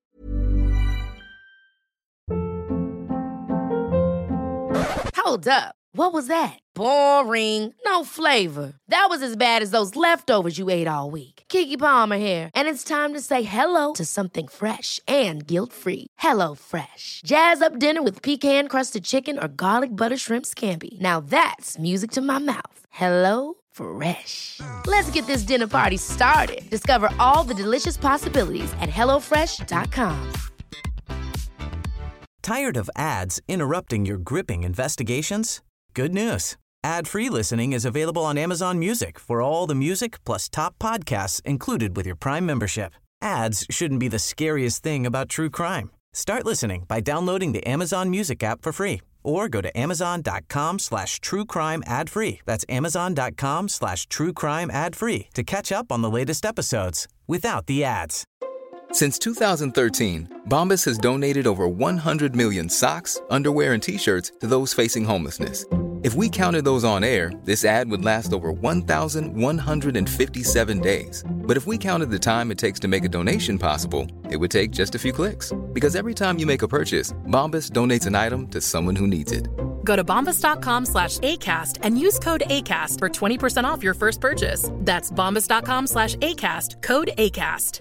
Hold up. What was that? Boring. No flavor. That was as bad as those leftovers you ate all week. Keke Palmer here, and it's time to say hello to something fresh and guilt-free. Hello Fresh. Jazz up dinner with pecan-crusted chicken or garlic butter shrimp scampi. Now that's music to my mouth. Hello Fresh. Let's get this dinner party started. Discover all the delicious possibilities at hellofresh.com. Tired of ads interrupting your gripping investigations? Good news. Ad-free listening is available on Amazon Music for all the music plus top podcasts included with your Prime membership. Ads shouldn't be the scariest thing about true crime. Start listening by downloading the Amazon Music app for free or go to amazon.com/truecrime ad-free. That's amazon.com/truecrime ad-free to catch up on the latest episodes without the ads. Since 2013, Bombas has donated over 100 million socks, underwear, and T-shirts to those facing homelessness. If we counted those on air, this ad would last over 1,157 days. But if we counted the time it takes to make a donation possible, it would take just a few clicks. Because every time you make a purchase, Bombas donates an item to someone who needs it. Go to bombas.com/ACAST and use code ACAST for 20% off your first purchase. That's bombas.com/ACAST, code ACAST.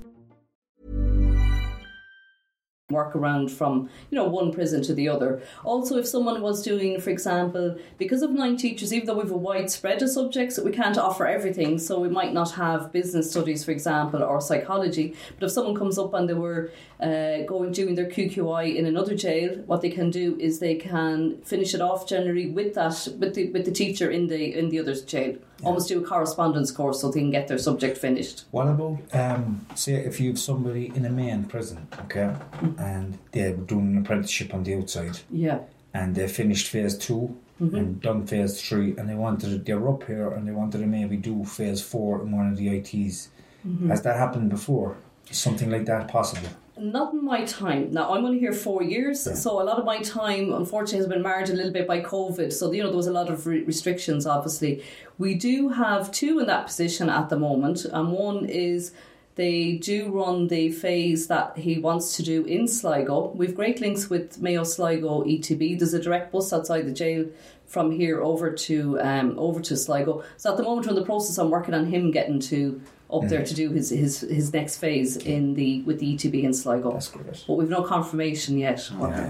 Work around from one prison to the other. Also, if someone was doing, for example, because of 9 teachers, even though we have a wide spread of subjects, we can't offer everything, so we might not have business studies, for example, or psychology. But if someone comes up and they were doing their QQI in another jail, what they can do is they can finish it off generally with the teacher in the other jail. Almost do a correspondence course so they can get their subject finished. What about, say, if you have somebody in a main prison, okay, and they're doing an apprenticeship on the outside, and they finished phase 2 and done phase 3, and they're up here and they wanted to maybe do phase 4 in one of the ITs. Has that happened before? Is something like that possible? Not in my time. Now, I'm only here 4 years, so a lot of my time, unfortunately, has been marred a little bit by COVID. So, there was a lot of restrictions, obviously. We do have 2 in that position at the moment, and one is they do run the phase that he wants to do in Sligo. We've great links with Mayo Sligo ETB. There's a direct bus outside the jail from here over to Sligo. So at the moment, we're in the process, I'm working on him getting up there to do his next phase with the ETB in Sligo. That's great. But we've no confirmation yet.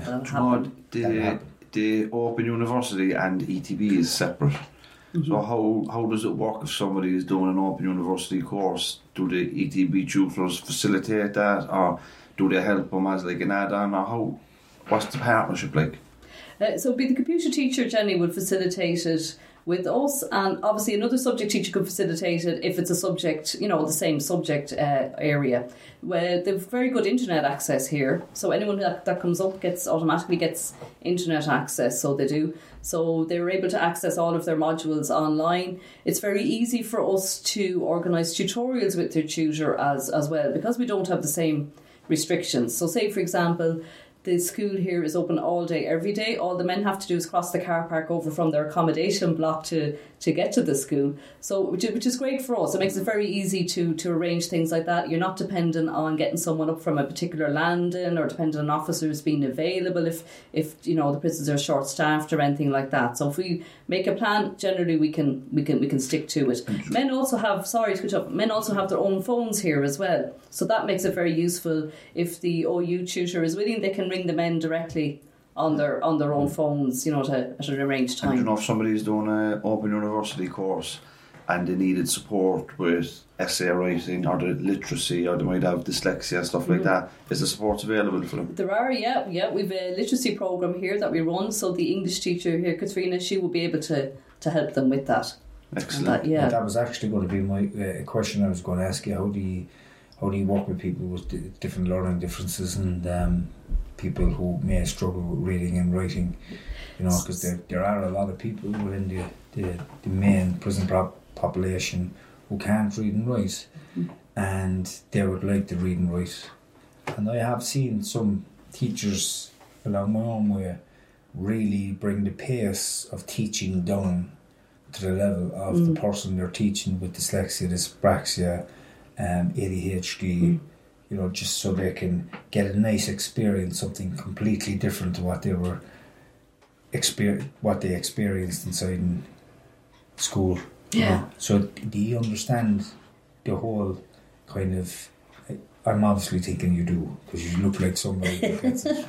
The Open University and ETB is separate. So how does it work if somebody is doing an Open University course? Do the ETB tutors facilitate that, or do they help them as like an add-on, or what's the partnership like? So the computer teacher generally would facilitate it with us, and obviously another subject teacher could facilitate it if it's a subject, the same subject area. Where they've very good internet access here, so anyone that comes up automatically gets internet access, so they do. So they're able to access all of their modules online. It's very easy for us to organise tutorials with their tutor as well, because we don't have the same restrictions. So say, for example, the school here is open all day, every day. All the men have to do is cross the car park over from their accommodation block to get to the school. So, which is great for us. It makes it very easy to arrange things like that. You're not dependent on getting someone up from a particular landing, or dependent on officers being available if the prisons are short staffed or anything like that. So if we make a plan, generally we can stick to it. Men also have their own phones here as well. So that makes it very useful. If the OU tutor is willing, they can ring the men directly on their own phones, at an arranged time. And if somebody's doing an Open University course and they needed support with essay writing or the literacy, or they might have dyslexia, stuff like that, is the support available for them? There are, yeah. We've a literacy programme here that we run, so the English teacher here, Katrina, she will be able to help them with that. Excellent. That was actually going to be my question I was going to ask you. How do you work with people with different learning differences and people who may struggle with reading and writing? Because there are a lot of people within the main prison population who can't read and write, and they would like to read and write. And I have seen some teachers along my own way really bring the pace of teaching down to the level of the person they're teaching with dyslexia, dyspraxia, ADHD, you know, just so they can get a nice experience, something completely different to what they were experienced inside in school. Yeah. You know? So do you understand the whole kind of... I'm obviously thinking you do, because you look like somebody who gets it.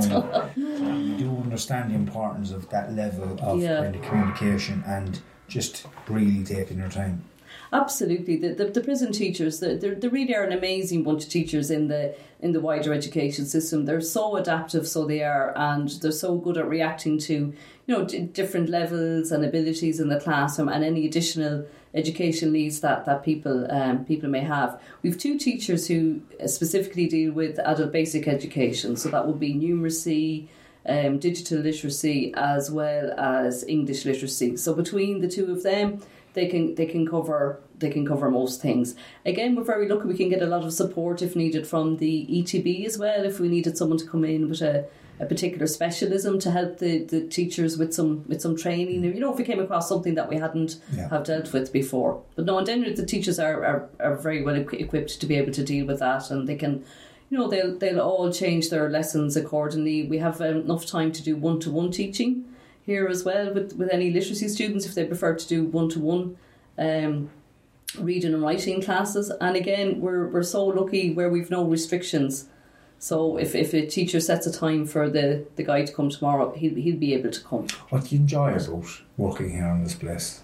You do understand the importance of that level of kind of communication and just really taking your time. Absolutely. The prison teachers, they really are an amazing bunch of teachers in the wider education system. They're so adaptive, so they are, and they're so good at reacting to, you know, different levels and abilities in the classroom and any additional education needs that people may have. We've 2 teachers who specifically deal with adult basic education, so that would be numeracy, digital literacy, as well as English literacy. So between the 2 of them, they can cover most things. Again, we're very lucky we can get a lot of support if needed from the ETB as well, if we needed someone to come in with a particular specialism to help the teachers with some training. You know, if we came across something that we hadn't have dealt with before. But no, in general, the teachers are very well equipped to be able to deal with that, and they can, you know, they'll all change their lessons accordingly. We have enough time to do one-to-one teaching here as well with any literacy students if they prefer to do one-to-one reading and writing classes. And again, we're so lucky where we've no restrictions. So if a teacher sets a time for the guy to come tomorrow, he'll be able to come. What do you enjoy about working here in this place?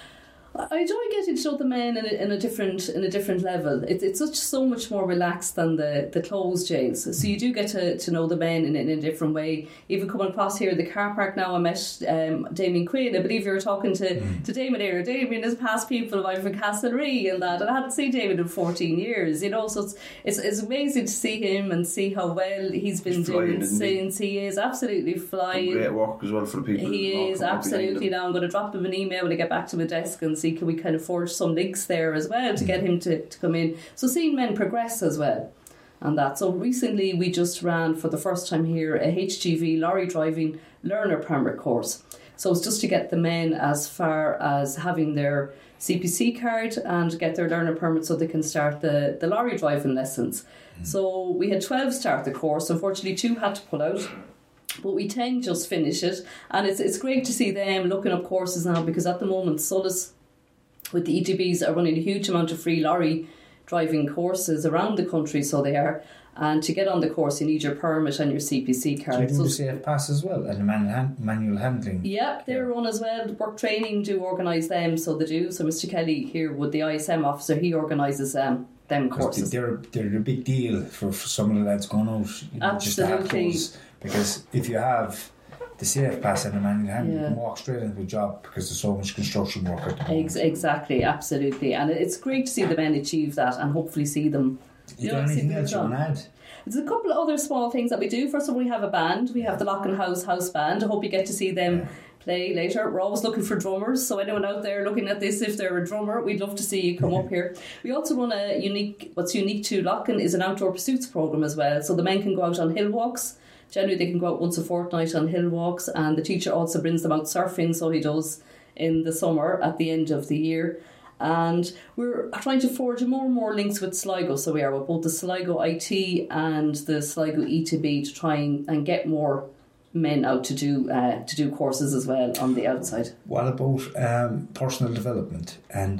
I enjoy getting to know the men in a different level. It's so much more relaxed than the closed jails. So you do get to know the men in a different way. Even coming across here, the car park now, I met Damien Quinn. I believe you were talking to Damien there. Damien is past people I'm from Castlerea and that. And I hadn't seen Damien in 14 years, you know. So it's amazing to see him and see how well he's been doing since. He is absolutely flying. Great work as well for the people. He is absolutely. Now I'm going to drop him an email when I get back to my desk and see can we kind of forge some links there as well to get him to come in. So seeing men progress as well and that. So recently we just ran for the first time here a HGV lorry driving learner permit course. So it's just to get the men as far as having their CPC card and get their learner permit so they can start the lorry driving lessons. So we had 12 start the course. Unfortunately 2 had to pull out, but we 10 just finish it, and it's great to see them looking up courses now, because at the moment Solis with the ETBs are running a huge amount of free lorry driving courses around the country, so they are. And to get on the course, you need your permit and your CPC card. Do you do the Safe Pass as well, and the manual handling? Yeah, they're run as well. Work Training do organise them, so they do. So Mr. Kelly here with the ISM officer, he organises them courses. They're a big deal for some of the lads going out. You know, just to have those, because if you have the Safe Pass and the manual handling, you can walk straight into a job, because there's so much construction work at the moment. Exactly, absolutely. And it's great to see the men achieve that and hopefully see them. Is there anything else you want to add? There's a couple of other small things that we do. First of all, we have a band. We have the Lock and House Band. I hope you get to see them play later. We're always looking for drummers, so anyone out there looking at this, if they're a drummer, we'd love to see you come up here. We also run what's unique to Locken is an outdoor pursuits programme as well. So the men can go out on hill walks. Generally, they can go out once a fortnight on hill walks, and the teacher also brings them out surfing, so he does in the summer at the end of the year. And we're trying to forge more and more links with Sligo, so we are with both the Sligo IT and the Sligo ETB to try and get more men out to do courses as well on the outside. What about personal development and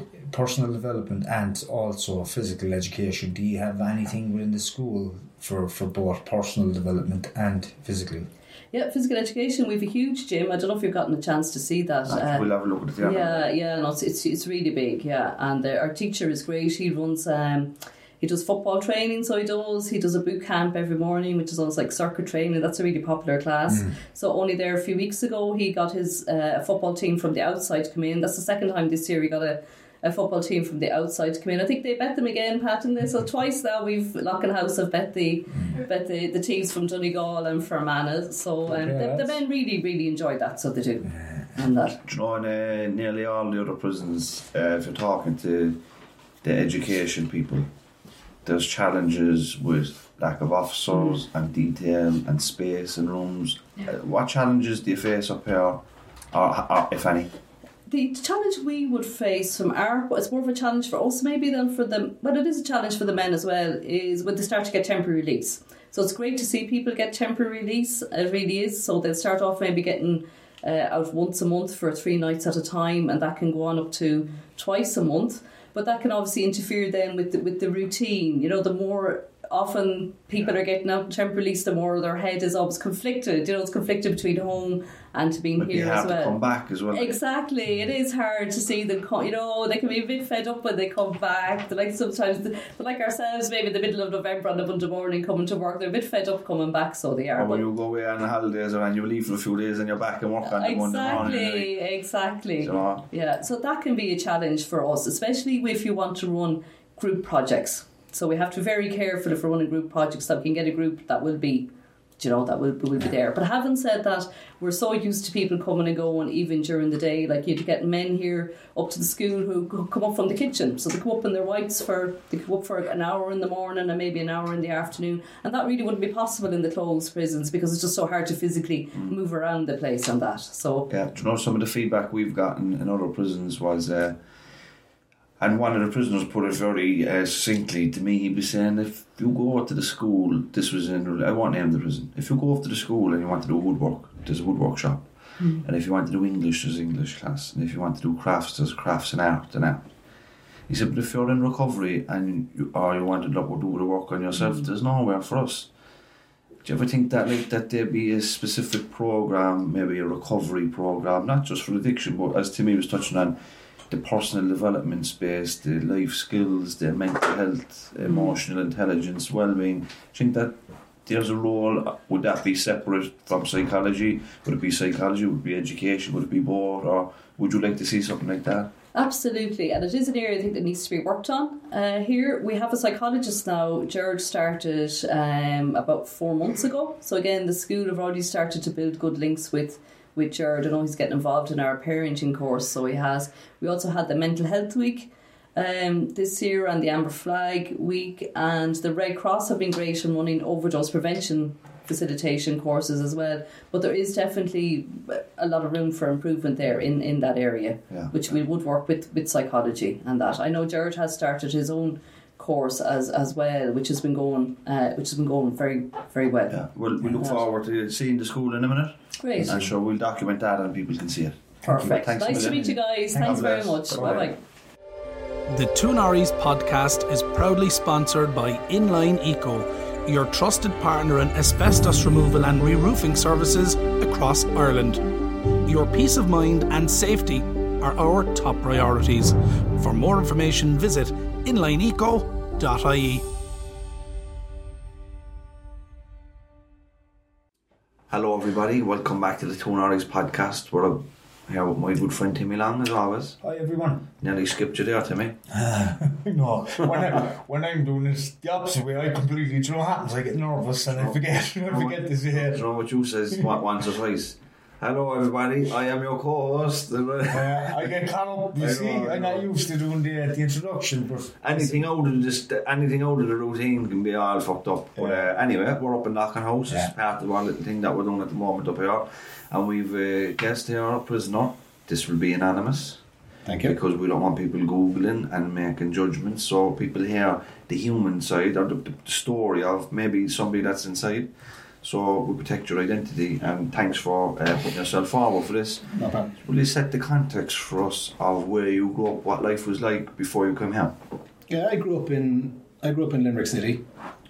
also physical education? Do you have anything within the school for both personal development and physically? Yeah, physical education. We have a huge gym. I don't know if you've gotten a chance to see that. We'll have a look at it. No, it's really big. Yeah, and our teacher is great. He runs. He does football training, so he does a boot camp every morning, which is almost like circuit training. That's a really popular class. So only there a few weeks ago, he got his football team from the outside to come in. That's the second time this year he got a football team from the outside to come in. I think they bet them again, Pat, in this. So twice now we've Lock and House have bet the teams from Donegal and Fermanagh. So the men really, really enjoyed that, so they do. And that. Do you know, in nearly all the other prisons, if you're talking to the education people, there's challenges with lack of officers and detail and space and rooms. What challenges do you face up here, or if any? The challenge we would face from it's more of a challenge for us maybe than for them, but it is a challenge for the men as well, is when they start to get temporary release. So it's great to see people get temporary release, it really is. So they'll start off maybe getting out once a month for 3 nights at a time, and that can go on up to twice a month. But that can obviously interfere then with the routine. You know, the more often people are getting out in temporary release, the more their head is always conflicted. You know, it's conflicted between home and being here as well. It'd be hard to come back as well. Exactly, it is hard to see them. You know, they can be a bit fed up when they come back. They're like sometimes, but like ourselves, maybe in the middle of November on a Monday morning coming to work, they're a bit fed up coming back. So they are. Or when you go away on holidays or you leave for a few days and you're back and work on the Monday morning. Exactly. So, yeah, so that can be a challenge for us, especially if you want to run group projects. So we have to be very careful if we're running group projects that we can get a group that will be, you know, that will be there. But having said that, we're so used to people coming and going even during the day. Like you'd get men here up to the school who come up from the kitchen. So they come up in their whites they come up for an hour in the morning and maybe an hour in the afternoon. And that really wouldn't be possible in the closed prisons because it's just so hard to physically move around the place and that. So yeah, do you know, some of the feedback we've gotten in other prisons was... and one of the prisoners put it very succinctly to me. He'd be saying, if you go to the school, this was in, I won't name the prison, if you go up to the school and you want to do woodwork, there's a woodwork shop. And if you want to do English, there's English class. And if you want to do crafts, there's crafts and art. He said, but if you're in recovery and you want to do the work on yourself, there's nowhere for us. Do you ever think that there'd be a specific programme, maybe a recovery programme, not just for addiction, but as Timmy was touching on, the personal development space, the life skills, the mental health, emotional intelligence, well-being. Do you think that there's a role? Would that be separate from psychology? Would it be psychology? Would it be education? Would it be both? Or would you like to see something like that? Absolutely, and it is an area I think that needs to be worked on. Here we have a psychologist now. George started about 4 months ago. So again, the school have already started to build good links with Jared. I know he's getting involved in our parenting course, so he has. We also had the Mental Health Week this year and the Amber Flag Week, and the Red Cross have been great in running overdose prevention facilitation courses as well. But there is definitely a lot of room for improvement there in that area, which we would work with psychology and that. I know Jared has started his own course as well, which has been going very, very well. Yeah, we look forward to seeing the school in a minute. Great. And sure, we'll document that and people can see it. Perfect. Nice to meet you guys. Thanks very much. Bye-bye. The Tunaries podcast is proudly sponsored by Inline Eco, your trusted partner in asbestos removal and re-roofing services across Ireland. Your peace of mind and safety are our top priorities. For more information, visit inlineeco.ie. Hello everybody, welcome back to the Tunaries podcast. We're here with my good friend Timmy Long as always. Hi everyone. Nearly skipped you there, Timmy. No, when I'm doing this the opposite way, I completely, do you know what happens? I get nervous and I forget to say it. Do you know what you says once or twice? Hello everybody, I am your co-host. I get caught up, you see, I'm not used to doing the introduction, but anything out of the routine can be all fucked up. But anyway, we're up in Knockin House. It's part of our little thing that we're doing at the moment up here, and we've a guest here, a prisoner. This will be anonymous. Thank you. Because we don't want people googling and making judgments, so people hear the human side or the story of maybe somebody that's inside. So we protect your identity, and thanks for putting yourself forward for this. No problem. Will you set the context for us of where you grew up, what life was like before you came here? Yeah, I grew up in Limerick City.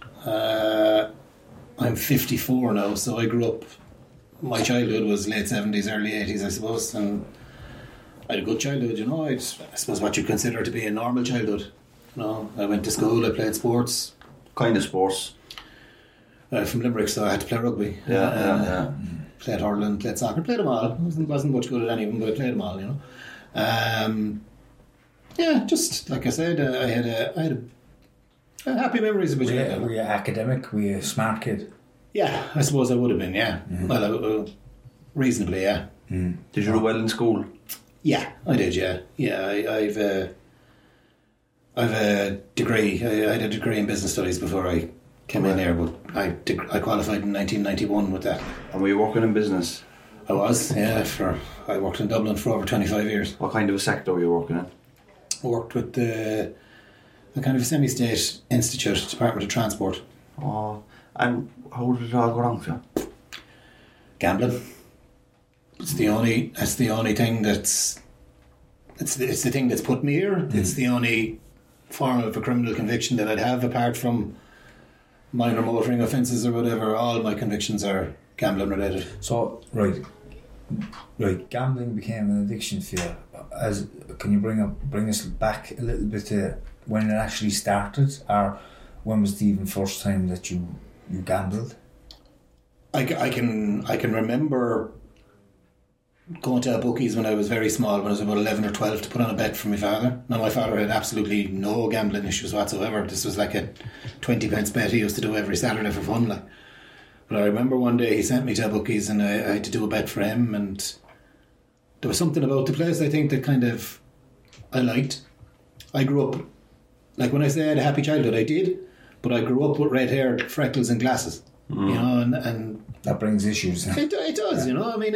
I'm 54 now, so I grew up. My childhood was late 70s, early 80s, I suppose, and I had a good childhood. You know, I suppose what you'd consider to be a normal childhood. You know, I went to school, I played sports. Kind of sports. From Limerick, so I had to play rugby. Yeah. Played hurling, played soccer, played them all. Wasn't much good at any of them, but I played them all, you know. Yeah, just like I said, I had happy memories of my childhood. Were you academic? Were you a smart kid? Yeah, I suppose I would have been, yeah. Mm-hmm. Well, reasonably, yeah. Mm. Did you do well in school? Yeah, I did, yeah. Yeah, I've a degree. I had a degree in business studies before I came in here, but I qualified in 1991 with that. And were you working in business? I was, yeah. I worked in Dublin for over 25 years. What kind of a sector were you working in? I worked with the kind of a semi-state institute, Department of Transport. Oh, and how did it all go wrong for you? Gambling. That's the only thing that's... It's the thing that's put me here. It's the only form of a criminal conviction that I'd have, apart from minor motoring offences or whatever. All my convictions are gambling related. So, right, gambling became an addiction for you. Can you bring us back a little bit to when it actually started, or when was the even first time that you gambled? I can remember going to bookies when I was very small, when I was about 11 or 12, to put on a bet for my father. Now, my father had absolutely no gambling issues whatsoever. This was like a 20 pence bet he used to do every Saturday for fun. Like. But I remember one day he sent me to bookies and I had to do a bet for him, and there was something about the place, I think, that kind of I liked. I grew up, like when I say I had a happy childhood, I did, but I grew up with red hair, freckles and glasses. You know, and that brings issues. It does, you know. I mean,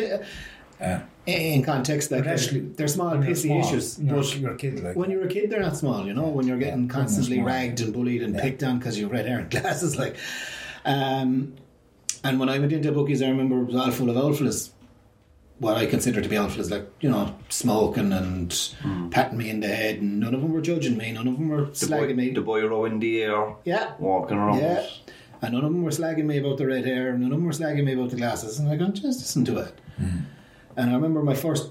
in context, like they're small, pissy issues. But you're a kid, like, when you're a kid, they're not small. You know, when you're getting constantly ragged and bullied and picked on because you have red hair and glasses, like. And when I went into bookies, I remember it was all full of old fellas. What I consider to be old fellas, like, you know, smoking and patting me in the head, and none of them were judging me. None of them were slagging me. The boy row in the air, walking around. Yeah. And none of them were slagging me about the red hair. None of them were slagging me about the glasses. And I go, just listen to it. And I remember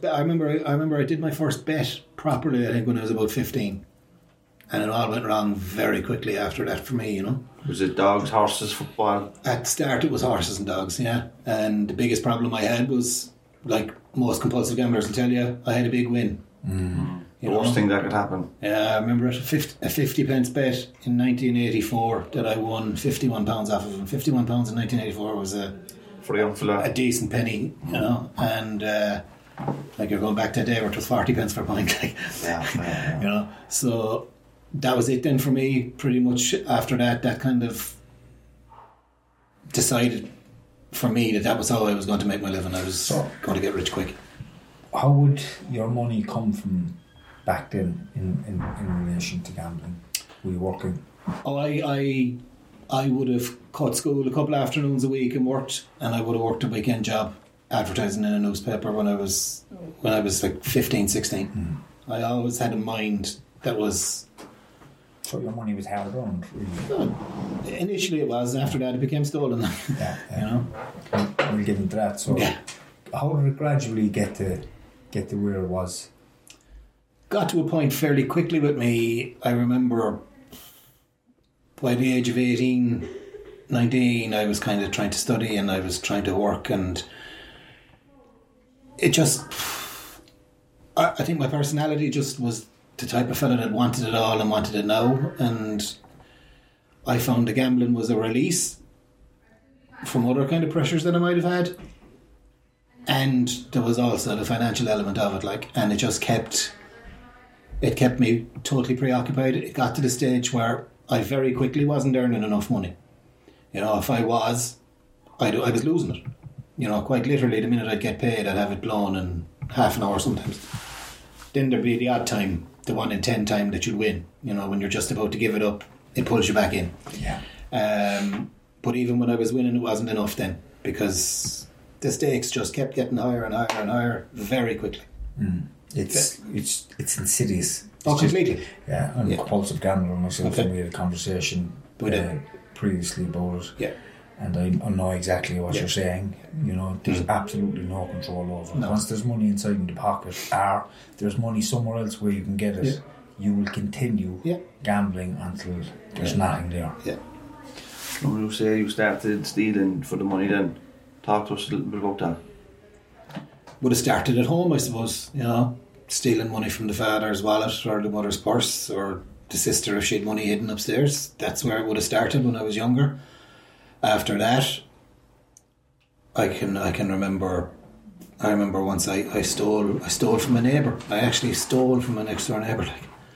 I did my first bet properly, I think, when I was about 15. And it all went wrong very quickly after that for me, you know. Was it dogs, horses, football? At the start it was horses and dogs, yeah. And the biggest problem I had was, like most compulsive gamblers will tell you, I had a big win. The worst thing that could happen. Yeah, I remember a 50 pence bet in 1984 that I won £51 off of. And £51 in 1984 was for a young fella, a decent penny, you know. And like, you're going back to a day where it was 40 pence per pint, like, you know. So that was it then for me. Pretty much after that kind of decided for me that was how I was going to make my living. I was going to get rich quick. How would your money come from back then in relation to gambling? Were you working? Oh, I would have cut school a couple of afternoons a week and worked, and I would have worked a weekend job advertising in a newspaper when I was like 15, 16. I always had a mind that was... So your money was hard earned, really? Initially it was, and after that it became stolen. You know? We'll get into that. So how did it gradually get to where it was? Got to a point fairly quickly with me. I remember by the age of 18, 19, I was kind of trying to study and I was trying to work, and it just... I think my personality just was the type of fella that wanted it all and wanted it now, and I found the gambling was a release from other kind of pressures that I might have had, and there was also the financial element of it, like, and it just kept me totally preoccupied. It got to the stage where I very quickly wasn't earning enough money. You know, if I was losing it. You know, quite literally, the minute I'd get paid, I'd have it blown in half an hour sometimes. Then there'd be the odd time, the 1 in 10 time that you'd win. You know, when you're just about to give it up, it pulls you back in. Yeah. But even when I was winning, it wasn't enough then, because the stakes just kept getting higher and higher and higher very quickly. It's insidious. Completely. I'm a compulsive gambler myself, and we had a conversation previously about it. Yeah. And I know exactly what you're saying. You know, there's absolutely no control over it. Once there's money inside in the pocket, or there's money somewhere else where you can get it, you will continue gambling until there's nothing there. Yeah. When you say you started stealing for the money, then talk to us a little bit about that. Would have started at home, I suppose. You know, stealing money from the father's wallet or the mother's purse, or the sister if she had money hidden upstairs. That's where it would have started when I was younger. After that, I can remember. I remember once I stole from a neighbour. I actually stole from a next door neighbour, like,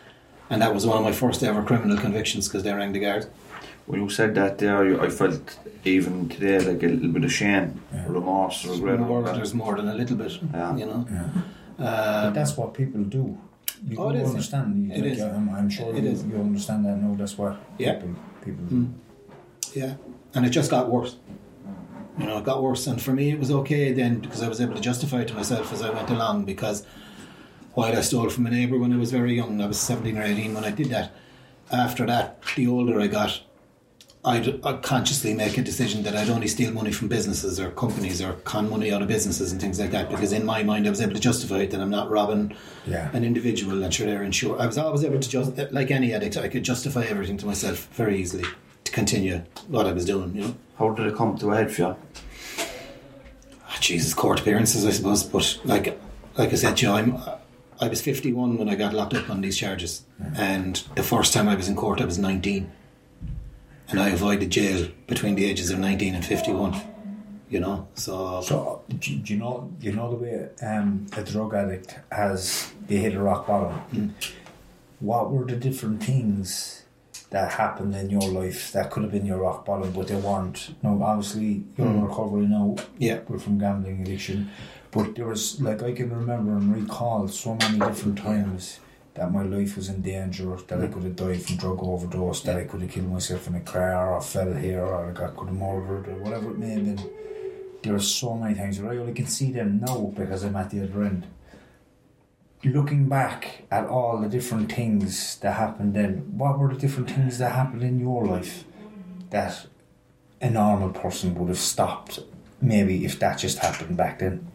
And that was one of my first ever criminal convictions because they rang the guard. When you said that there, I felt even today like a little bit of shame, remorse, regret. There's more than a little bit, you know. Yeah. But that's what people do. You do understand. It is. I'm sure you understand that now. That's what people do. Yeah, and it just got worse. You know, it got worse. And for me, it was okay then because I was able to justify it to myself as I went along, because while I stole from a neighbour when I was very young, I was 17 or 18 when I did that. After that, the older I got, I'd consciously make a decision that I'd only steal money from businesses or companies or con money out of businesses and things like that, because in my mind I was able to justify it that I'm not robbing an individual and sure they're insured. I was always able to like any addict, I could justify everything to myself very easily to continue what I was doing, you know. How did it come to a head for you? Jesus, court appearances, I suppose. But like I said, you know, I was 51 when I got locked up on these charges, and the first time I was in court I was 19. And I avoided jail between the ages of 19 and 51, you know. So do you know the way a drug addict they hit a rock bottom? What were the different things that happened in your life that could have been your rock bottom, but they weren't? No, obviously you're in recovery now. Yeah, we're from gambling addiction, but there was, like, I can remember and recall so many different times that my life was in danger, that I could have died from drug overdose, that I could have killed myself in a car, or fell here, or I could have murdered, or whatever it may have been. There are so many times where I only can see them now because I'm at the other end. Looking back at all the different things that happened then, what were the different things that happened in your life that a normal person would have stopped, maybe, if that just happened back then?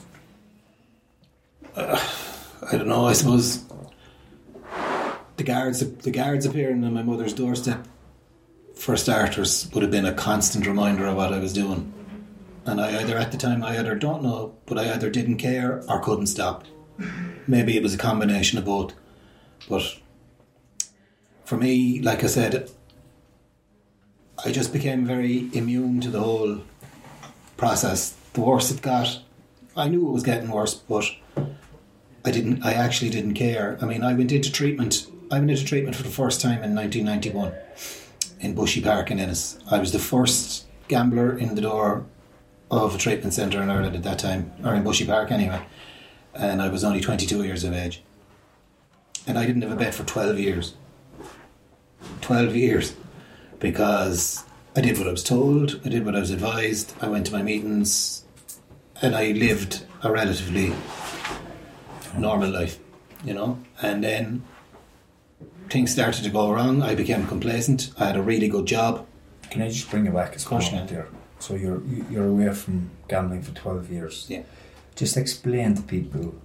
I don't know, I suppose the guards appearing on my mother's doorstep, for starters, would have been a constant reminder of what I was doing. And at the time I either don't know, but I either didn't care or couldn't stop. Maybe it was a combination of both. But for me, like I said, I just became very immune to the whole process. The worse it got, I knew it was getting worse, but I actually didn't care. I mean, I went into treatment for the first time in 1991 in Bushy Park in Ennis. I was the first gambler in the door of a treatment centre in Ireland at that time, or in Bushy Park anyway, and I was only 22 years of age. And I didn't have a bet for 12 years. 12 years. Because I did what I was told, I did what I was advised, I went to my meetings, and I lived a relatively normal life, you know. And then things started to go wrong. I became complacent. I had a really good job. Can I just bring you back a moment there? So you're away from gambling for 12 years. Yeah. Just explain to people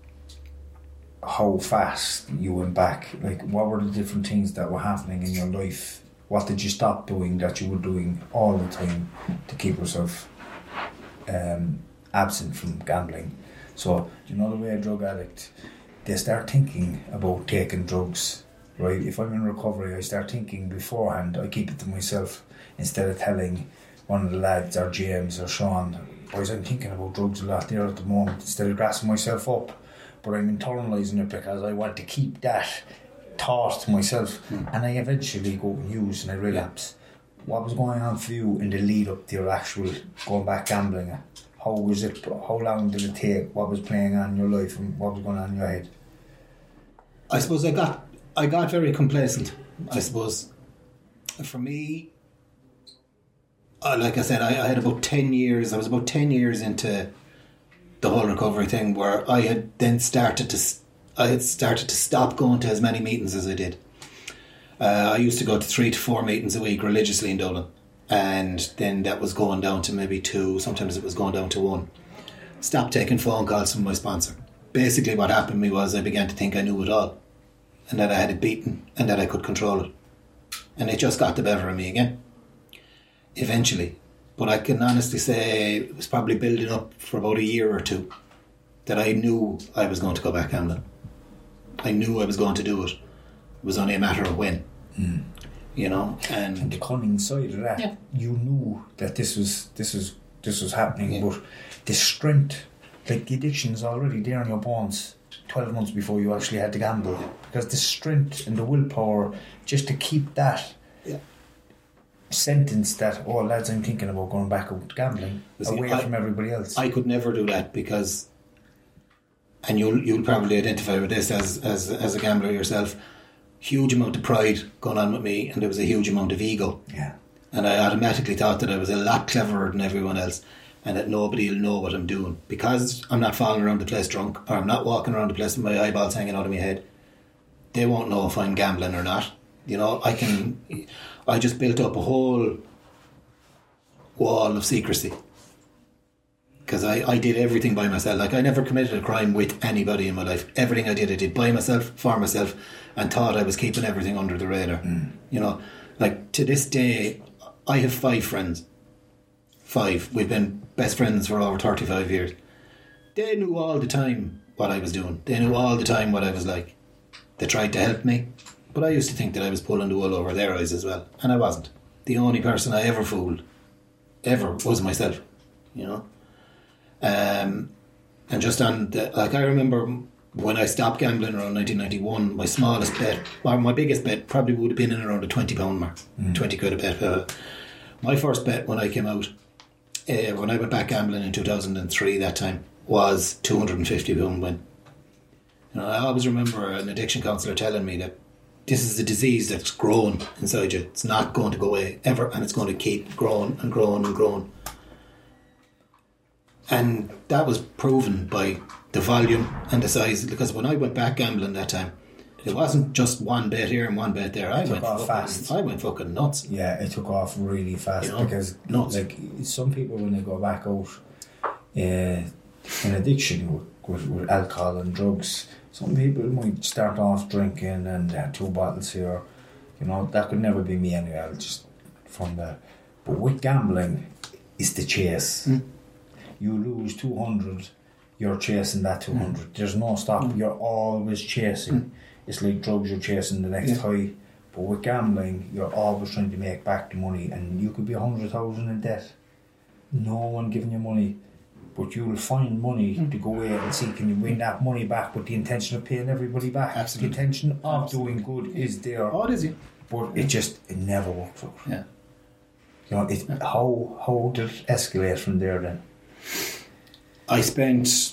how fast you went back. Like, what were the different things that were happening in your life? What did you stop doing that you were doing all the time to keep yourself absent from gambling? So, you know the way a drug addict, they start thinking about taking drugs, right? If I'm in recovery, I start thinking beforehand. I keep it to myself instead of telling one of the lads or James or Sean, boys, I'm thinking about drugs a lot there at the moment, instead of grassing myself up. But I'm internalising it because I want to keep that thought to myself. And I eventually go and use and I relapse. What was going on for you in the lead up to your actual going back gambling? How was it? How long did it take? What was playing on in your life and what was going on in your head? I suppose I got very complacent. I suppose for me, like I said, I had about 10 years. I was about 10 years into the whole recovery thing, where I had then started to stop going to as many meetings as I did. I used to go to 3 to 4 meetings a week religiously in Dublin, and then that was going down to maybe 2. Sometimes it was going down to 1. Stopped taking phone calls from my sponsor. Basically, what happened to me was I began to think I knew it all, and that I had it beaten, and that I could control it, and it just got the better of me again. Eventually. But I can honestly say it was probably building up for about a year or 2 that I knew I was going to go back gambling. I knew I was going to do it. It was only a matter of when. You know, and the cunning side of that, you knew that this was happening, but the strength, like the addiction is already there in your bones. 12 months before you actually had to gamble, because the strength and the willpower just to keep that sentence that, oh lads, I'm thinking about going back out gambling, away from everybody else. I could never do that because, and you'll probably identify with this as a gambler yourself, huge amount of pride going on with me, and there was a huge amount of ego. Yeah. And I automatically thought that I was a lot cleverer than everyone else, and that nobody will know what I'm doing because I'm not falling around the place drunk, or I'm not walking around the place with my eyeballs hanging out of my head. They won't know if I'm gambling or not. You know, I just built up a whole wall of secrecy because I did everything by myself. Like, I never committed a crime with anybody in my life. Everything I did by myself, for myself, and thought I was keeping everything under the radar. You know, like, to this day, I have 5 friends. 5. We've been best friends for over 35 years. They knew all the time what I was doing. They knew all the time what I was like. They tried to help me, but I used to think that I was pulling the wool over their eyes as well, and I wasn't. The only person I ever fooled, ever, was myself, you know. And just on the, like, I remember when I stopped gambling around 1991, my smallest bet, or my biggest bet, probably would have been in around the £20 mark, 20 quid a bet. My first bet when I came out, when I went back gambling in 2003, that time, was £250 win. You know, I always remember an addiction counsellor telling me that this is a disease that's grown inside you. It's not going to go away ever, and it's going to keep growing and growing and growing. And that was proven by the volume and the size, because when I went back gambling that time, it wasn't just one bet here and one bet there. I went fucking nuts. Yeah, it took off really fast, you know, because nuts. Like, some people, when they go back out in addiction with alcohol and drugs, some people might start off drinking and have 2 bottles here. You know, that could never be me anyway. I'll just from that. But with gambling, it's the chase. You lose 200, you're chasing that 200. There's no stop. You're always chasing. It's like drugs, you're chasing the next high. But with gambling, you're always trying to make back the money, and you could be 100,000 in debt. No one giving you money, but you will find money to go away and see, can you win that money back with the intention of paying everybody back. Absolutely. The intention of doing good is there. Oh, it is, yeah. But it never worked out. Yeah. You know, how did it escalate from there then? I spent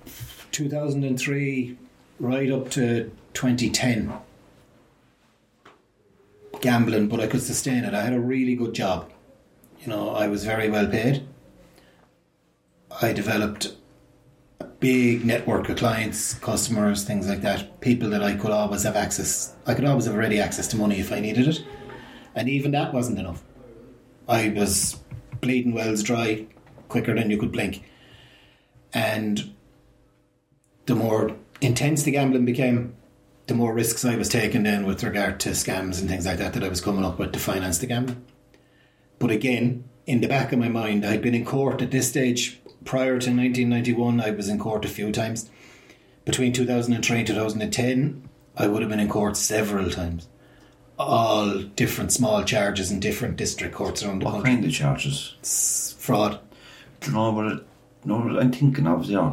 2003 right up to 2010 gambling, but I could sustain it. I had a really good job. You know, I was very well paid. I developed a big network of clients, customers, things like that, people that I could always have access. I could always have ready access to money if I needed it. And even that wasn't enough. I was bleeding wells dry quicker than you could blink. And the more intense the gambling became, the more risks I was taking then with regard to scams and things like that I was coming up with to finance the gambling. But again, in the back of my mind, I'd been in court at this stage. Prior to 1991, I was in court a few times. Between 2003 and 2010, I would have been in court several times. All different small charges in different district courts around the country. What kind of charges? It's fraud. Do you know what I'm thinking of there?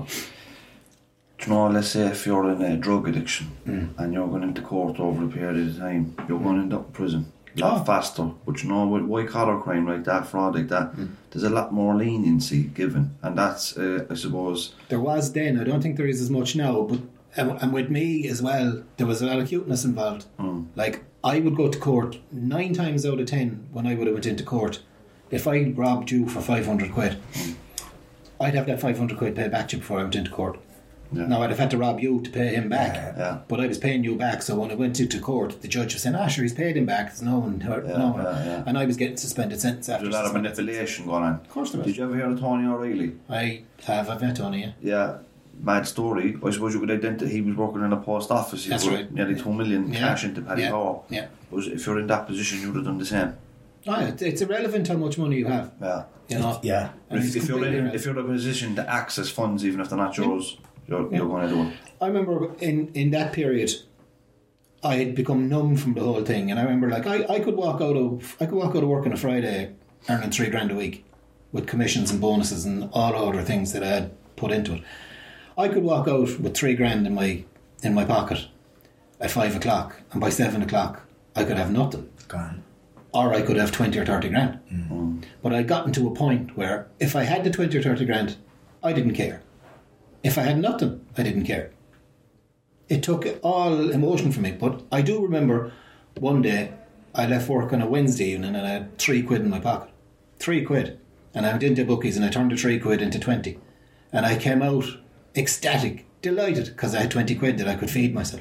Do you know, let's say if you're in a drug addiction and you're going into court over a period of time, you're going to end up in prison a lot faster. But you know, with white collar crime like that, fraud like that, there's a lot more leniency given, and that's I suppose there was then. I don't think there is as much now, but and with me as well, there was a lot of cuteness involved. Like, I would go to court 9 times out of 10 when I would have went into court. If I robbed you for 500 quid, I'd have that 500 quid paid back to you before I went into court. Yeah. Now, I'd have had to rob you to pay him back, but I was paying you back. So when I went into court, the judge was saying, sure, he's paid him back. There's no one hurt, and I was getting suspended sentence after. There's a lot of manipulation going on. Of course there was. Did you ever hear of Tony O'Reilly? I've met Tony, yeah. Mad story. I suppose you could identify he was working in a post office. He That's put right. Nearly 2 million cash into Paddy Power. Yeah. But if you're in that position, you would have done the same. It's irrelevant how much money you have. Yeah. You know. Yeah. If you're in a position to access funds, even if they're not yours, you're going to do it. I remember in that period, I had become numb from the whole thing, and I remember like I could walk out of work on a Friday earning $3,000 a week with commissions and bonuses and all other things that I had put into it. I could walk out with $3,000 in my pocket at 5 o'clock, and by 7 o'clock I could have nothing. Gone. Or I could have 20 or 30 grand. But I'd gotten to a point where if I had the 20 or 30 grand, I didn't care. If I had nothing, I didn't care. It took all emotion from me. But I do remember one day I left work on a Wednesday evening and I had £3 in my pocket. £3. And I went into bookies and I turned the £3 into 20. And I came out ecstatic, delighted, because I had 20 quid that I could feed myself.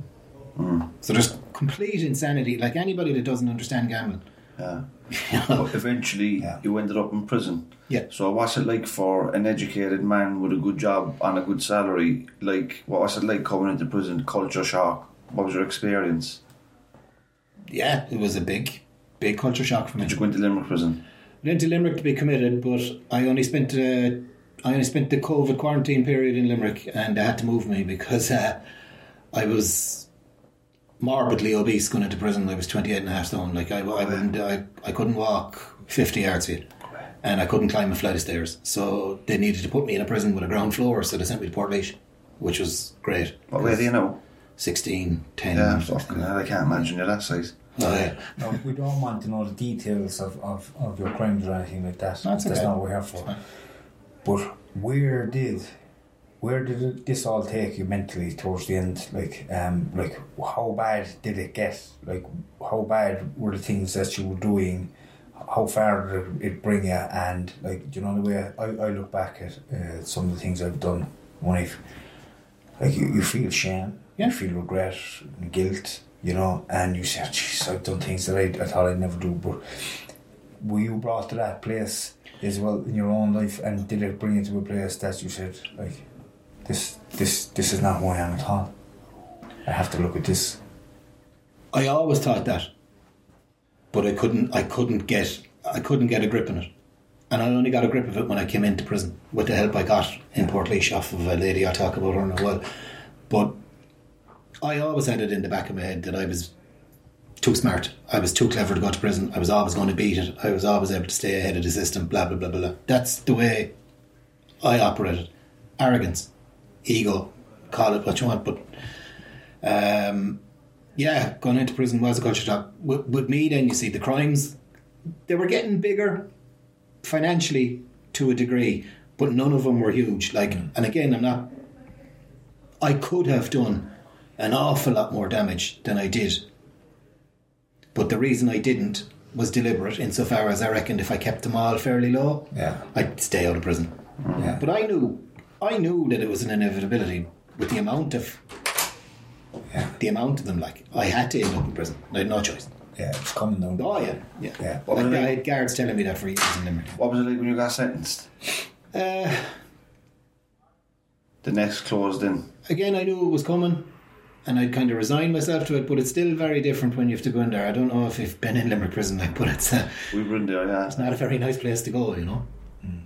So there's complete insanity, like anybody that doesn't understand gambling. Yeah. But eventually you ended up in prison. Yeah. So what's it like for an educated man with a good job on a good salary? Like, what was it like coming into prison? Culture shock? What was your experience? Yeah, it was a big culture shock for me. Did you go into Limerick prison? I went to Limerick to be committed, but I only spent the COVID quarantine period in Limerick, and they had to move me because I was morbidly obese going into prison. I was 28.5 stone. Like I couldn't walk 50 yards feet, and I couldn't climb a flight of stairs. So they needed to put me in a prison with a ground floor. So they sent me to Portlaoise, which was great. What weight do you know? 16, 10. Yeah, fucking hell, I can't imagine you're that size. Oh, yeah. No, we don't want to know the details of your crimes or anything like that. That's not what we're here for. But where did this all take you mentally towards the end? Like how bad did it get? Like, how bad were the things that you were doing? How far did it bring you? And, like, you know, the way I look back at some of the things I've done when you feel shame, you feel regret and guilt, you know, and you say, jeez, I've done things that I thought I'd never do. But were you brought to that place as well in your own life, and did it bring you to a place that you said, like, this is not who I am at all? I have to look at this. I always thought that, but I couldn't get a grip on it, and I only got a grip of it when I came into prison with the help I got in Portlaoise off of a lady I'll talk about her in a while. But I always had it in the back of my head that I was too smart, I was too clever to go to prison, I was always going to beat it, I was always able to stay ahead of the system, blah blah blah blah. That's the way I operated. Arrogance, ego, call it what you want, but going into prison was a culture shock. With me then, you see, the crimes, they were getting bigger financially to a degree, but none of them were huge. Like, and again, I could have done an awful lot more damage than I did, but the reason I didn't was deliberate, insofar as I reckoned if I kept them all fairly low, I'd stay out of prison. But I knew that it was an inevitability with the amount of them. Like, I had to end up in prison. I had no choice. Yeah, it's coming down. Oh yeah. I had guards telling me that for years in Limerick. What was it like when you got sentenced? The next closed in. Again, I knew it was coming, and I'd kind of resigned myself to it, but it's still very different when you have to go in there. I don't know if you've been in Limerick prison, like, but it's we've been there, yeah. It's not a very nice place to go, you know.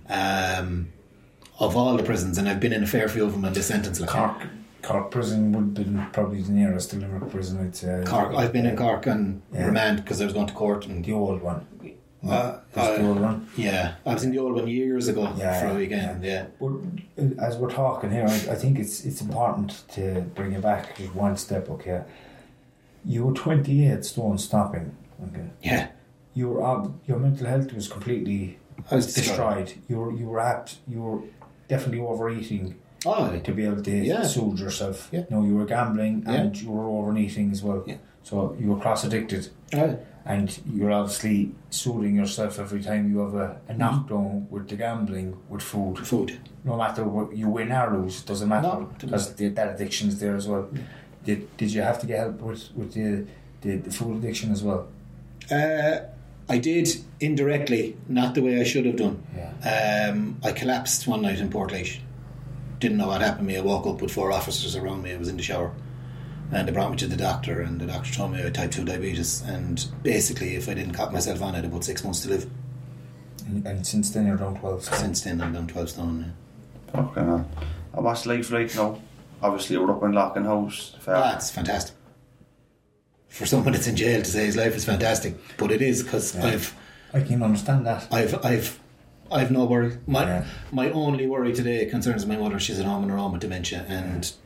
Of all the prisons, and I've been in a fair few of them, and the sentence, like Cork prison would have been probably the nearest to Limerick prison, I'd say. Cork, I've been in Cork on remand because I was going to court. And the old one. The old one? Yeah, I was in the old one years ago for a weekend. Yeah. But as we're talking here, I think it's important to bring you back just one step. Okay, you were 28 stone stopping. Okay. Yeah. Your mental health was completely destroyed. You were definitely overeating. To be able to soothe yourself. Yeah. No, you were gambling and you were overeating as well. Yeah. So you were cross addicted. And you're obviously soothing yourself every time you have a knockdown with the gambling, with food. No matter what you win or lose, it doesn't matter, because that addiction is there as well. Yeah. Did you have to get help with the food addiction as well? I did, indirectly, not the way I should have done. Yeah. I collapsed one night in Portlaoise. Didn't know what happened to me. I woke up with 4 officers around me. I was in the shower, and they brought me to the doctor, and the doctor told me I had type 2 diabetes, and basically if I didn't cut myself on, I had about 6 months to live. And since then you're down 12 stone? Since then I'm down 12 stone, yeah. Okay, man. And what's life like now? Obviously you're up in Loughlin House. It's fantastic. For someone that's in jail, to say his life is fantastic, but it is, because I can understand that. I've no worry. My only worry today concerns my mother. She's at home on her own with dementia, and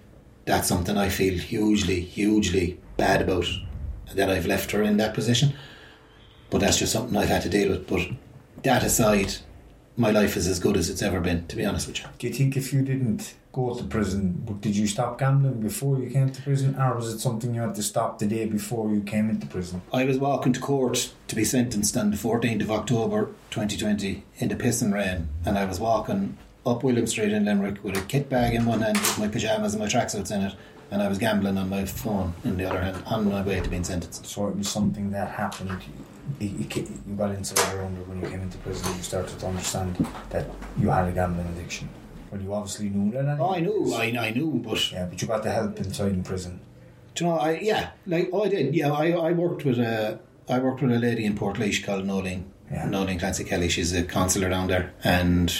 that's something I feel hugely bad about, that I've left her in that position. But that's just something I've had to deal with. But that aside, my life is as good as it's ever been, to be honest with you. Do you think if you didn't go to prison, did you stop gambling before you came to prison, or was it something you had to stop the day before you came into prison? I was walking to court to be sentenced on the 14th of October 2020 in the pissing rain, and I was walking up William Street in Limerick with a kit bag in one hand, with my pyjamas and my tracksuits in it, and I was gambling on my phone in the other hand, on my way to being sentenced. So it was something that happened. You got inside your under when you came into prison. You started to understand that you had a gambling addiction. Well, you obviously knew that. Oh, I knew, but yeah, but you got the help inside in prison. Do you know? I did. Yeah, I worked with a lady in Portlaoise called Nolene Clancy Kelly. She's a counsellor down there, and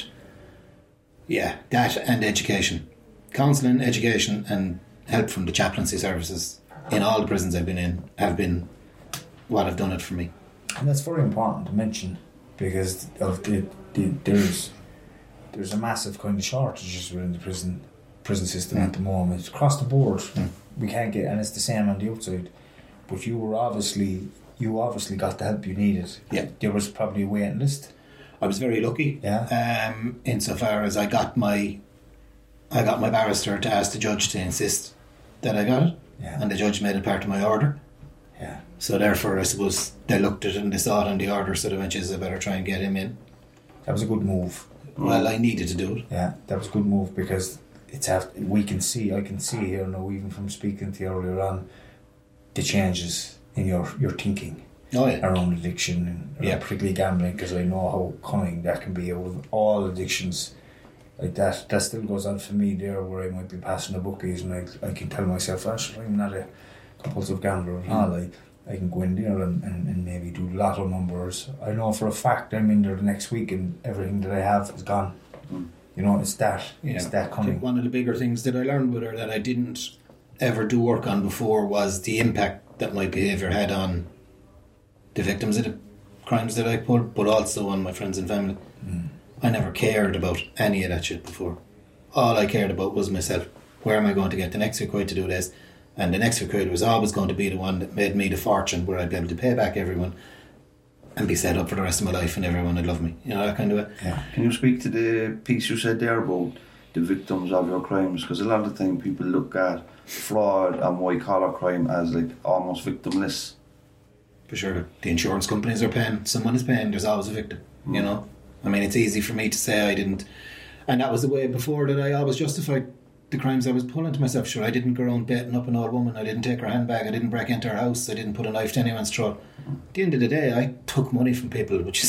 yeah, that and education, counselling, education, and help from the chaplaincy services in all the prisons I've been in have been what have done it for me. And that's very important to mention, because of there's a massive kind of shortages within the prison system at the moment. Across the board, we can't get, and it's the same on the outside. But you obviously got the help you needed. Yeah, there was probably a waiting list. I was very lucky. Yeah. Insofar as I got my barrister to ask the judge to insist that I got it, and the judge made it part of my order. Yeah. So therefore, I suppose they looked at it and they saw it on the order, so they went, "I better try and get him in." That was a good move. Well, I needed to do it. Yeah, that was a good move, because I can see here now, even from speaking to you earlier on, the changes in your thinking around addiction and particularly gambling, because I know how cunning that can be with all addictions. Like that still goes on for me there, where I might be passing the bookies and I can tell myself, actually, I'm not a compulsive gambler at all. I can go in there and maybe do lotto numbers. I know for a fact I'm in there the next week and everything that I have is gone. You know, it's that cunning. One of the bigger things that I learned with her that I didn't ever do work on before was the impact that my behaviour had on the victims of the crimes that I pulled, but also on my friends and family. I never cared about any of that shit before. All I cared about was myself. Where am I going to get the next few quid to do this? And the next few quid was always going to be the one that made me the fortune, where I'd be able to pay back everyone and be set up for the rest of my life, and everyone would love me. You know, that kind of way. Yeah. Can you speak to the piece you said there about the victims of your crimes? Because a lot of the time people look at fraud and white collar crime as like almost victimless. For sure. The insurance companies are paying. Someone is paying. There's always a victim. You know? I mean, it's easy for me to say I didn't. And that was the way before that I always justified the crimes I was pulling to myself. Sure, I didn't go around beating up an old woman. I didn't take her handbag. I didn't break into her house. I didn't put a knife to anyone's throat. At the end of the day, I took money from people, which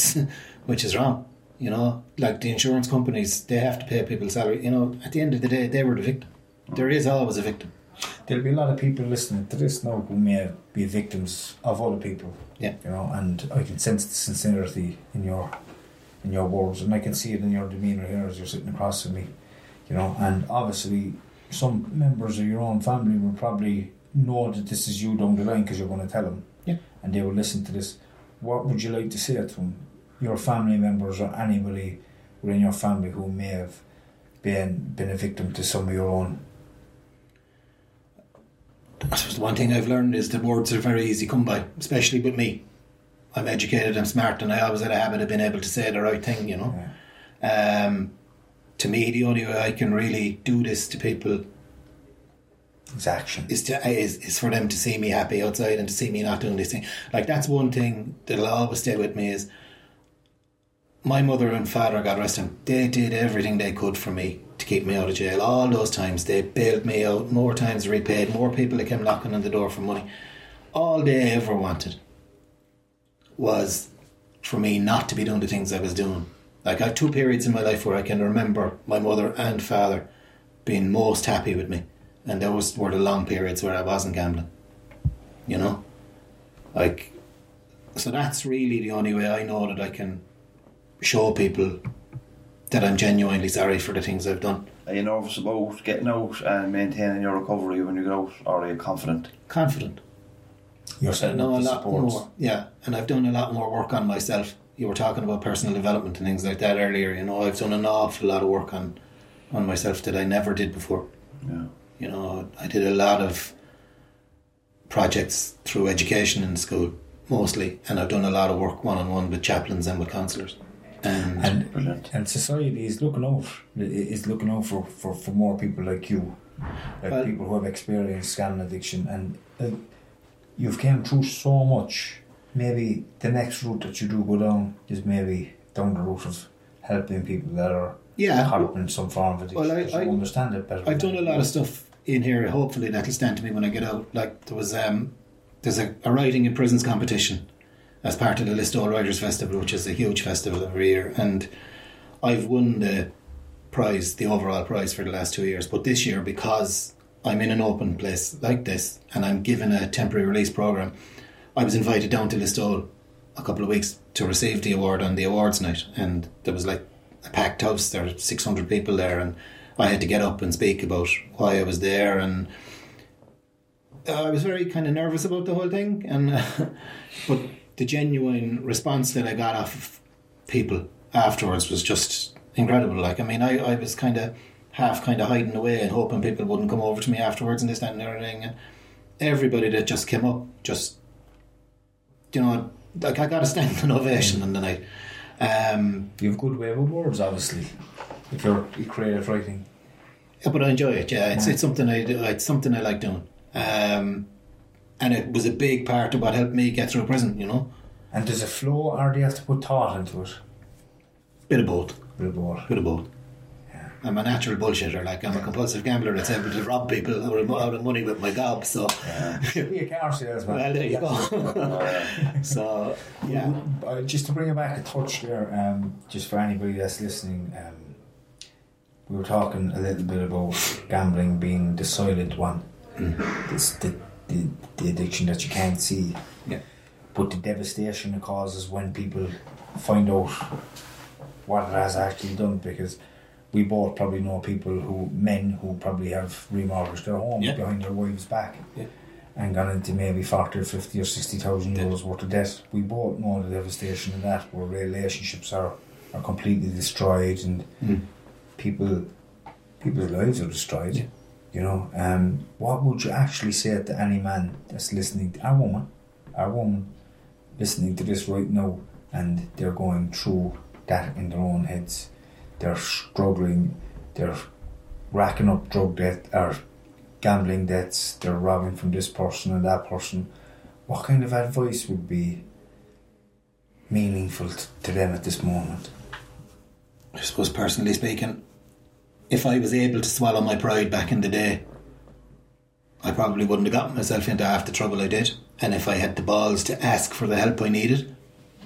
is wrong. You know, like the insurance companies, they have to pay people's salary. You know, at the end of the day, they were the victim. There is always a victim. There'll be a lot of people listening to this now who may be victims of other people. Yeah. You know, and I can sense the sincerity in your words, and I can see it in your demeanour here as you're sitting across from me. You know, and obviously some members of your own family will probably know that this is you down the line, because you're going to tell them. Yeah. And they will listen to this. What would you like to say to them? Your family members or anybody within your family who may have been a victim to some of your own. I suppose the one thing I've learned is that words are very easy to come by, especially with me. I'm educated, I'm smart, and I always had a habit of being able to say the right thing, you know. Yeah. To me, the only way I can really do this to people is action. Is for them to see me happy outside and to see me not doing this thing. Like, that's one thing that'll always stay with me is my mother and father, God rest them, they did everything they could for me to keep me out of jail. All those times they bailed me out, more times repaid, more people that came knocking on the door for money. All they ever wanted was for me not to be doing the things I was doing. Like, I have 2 periods in my life where I can remember my mother and father being most happy with me, and those were the long periods where I wasn't gambling. You know? Like, so that's really the only way I know that I can show people that I'm genuinely sorry for the things I've done. Are you nervous about getting out and maintaining your recovery when you get out, or are you confident? Confident. You're setting up the support. More, yeah, and I've done a lot more work on myself. You were talking about personal development and things like that earlier. You know, I've done an awful lot of work on myself that I never did before. Yeah. You know, I did a lot of projects through education in school, mostly, and I've done a lot of work one-on-one with chaplains and with counsellors. And society is looking out. For more people like you, people who have experienced gambling addiction, and you've came through so much. Maybe the next route that you do go down is maybe down the route of helping people that are caught up in some form of addiction. Well, I understand it better. I've done a lot of stuff in here. Hopefully, that'll stand to me when I get out. Like there was there's a writing in prisons competition as part of the Listowel Writers Festival, which is a huge festival every year, and I've won the prize, the overall prize, for the last 2 years. But this year, because I'm in an open place like this and I'm given a temporary release programme, I was invited down to Listowel a couple of weeks to receive the award on the awards night, and there was like a packed house. There were 600 people there, and I had to get up and speak about why I was there, and I was very kind of nervous about the whole thing, and but the genuine response that I got off of people afterwards was just incredible. Like, I mean, I was kind of hiding away and hoping people wouldn't come over to me afterwards and this, that and everything, and everybody that just came up, just, you know, like, I got a standing ovation on the night. You have good way with words, obviously, if you're creative writing. Yeah, but I enjoy it. Yeah, it's something I do. It's something I like doing. And it was a big part of what helped me get through prison, you know. And does it flow, or do you have to put thought into it? Bit of both. Yeah. I'm a natural bullshitter. Like, I'm a compulsive gambler that's able to rob people out of money with my gob. So, be a car salesman. Well, there you go. So, yeah. Just to bring it back a touch there, just for anybody that's listening, we were talking a little bit about gambling being the silent one. It's the addiction that you can't see, but the devastation it causes when people find out what it has actually done. Because we both probably know men who probably have remortgaged their homes behind their wives' back and gone into maybe 40 or 50 or 60,000 euros worth of debt. We both know the devastation of that, where relationships are completely destroyed, and people's lives are destroyed. You know, what would you actually say to any man that's listening, our woman listening to this right now, and they're going through that in their own heads? They're struggling, they're racking up drug debt or gambling debts, they're robbing from this person and that person. What kind of advice would be meaningful to them at this moment? I suppose, personally speaking, if I was able to swallow my pride back in the day, I probably wouldn't have gotten myself into half the trouble I did. And if I had the balls to ask for the help I needed.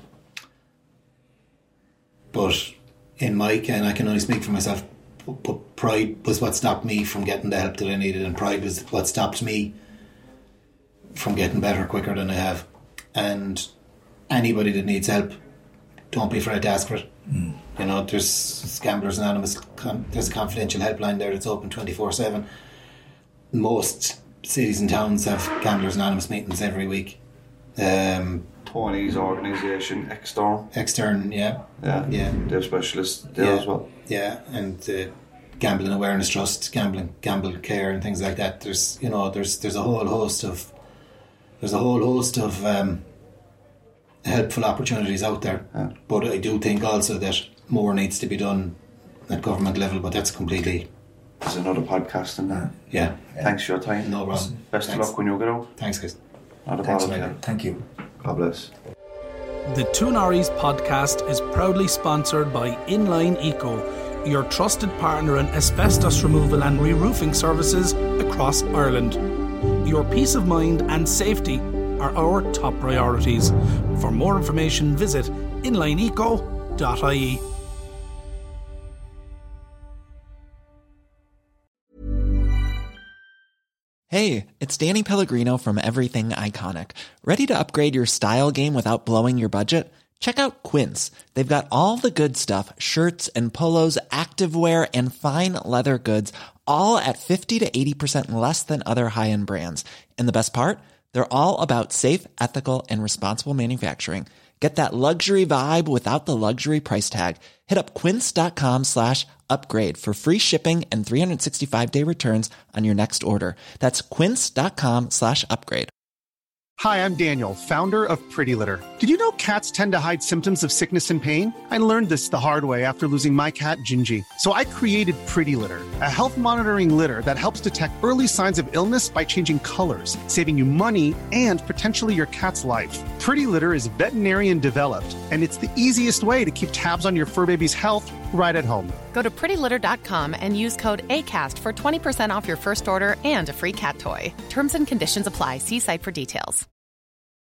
But in Mike, and I can only speak for myself, but pride was what stopped me from getting the help that I needed, and pride was what stopped me from getting better quicker than I have. And anybody that needs help, don't be afraid to ask for it. You know, there's Gamblers Anonymous, there's a confidential helpline there that's open 24/7. Most cities and towns have Gamblers Anonymous meetings every week. Tony's organisation, Extern, yeah. They're specialists there as well. Yeah, and Gambling Awareness Trust, Gamble Care, and things like that. There's a whole host of helpful opportunities out there. Yeah. But I do think also that more needs to be done at government level, but that's completely... There's another podcast in that. Yeah. Thanks for your time. No problem. Best of luck when you get out. Thanks, guys. Thank you. God bless. The Two Norries podcast is proudly sponsored by Inline Eco, your trusted partner in asbestos removal and re-roofing services across Ireland. Your peace of mind and safety are our top priorities. For more information, visit inlineeco.ie. Hey, it's Danny Pellegrino from Everything Iconic. Ready to upgrade your style game without blowing your budget? Check out Quince. They've got all the good stuff, shirts and polos, activewear, and fine leather goods, all at 50 to 80% less than other high-end brands. And the best part? They're all about safe, ethical, and responsible manufacturing. Get that luxury vibe without the luxury price tag. Hit up quince.com/upgrade upgrade for free shipping and 365-day returns on your next order. That's quince.com/upgrade. Hi, I'm Daniel, founder of Pretty Litter. Did you know cats tend to hide symptoms of sickness and pain? I learned this the hard way after losing my cat, Gingy. So I created Pretty Litter, a health monitoring litter that helps detect early signs of illness by changing colors, saving you money and potentially your cat's life. Pretty Litter is veterinarian developed, and it's the easiest way to keep tabs on your fur baby's health right at home. Go to prettylitter.com and use code ACAST for 20% off your first order and a free cat toy. Terms and conditions apply. See site for details.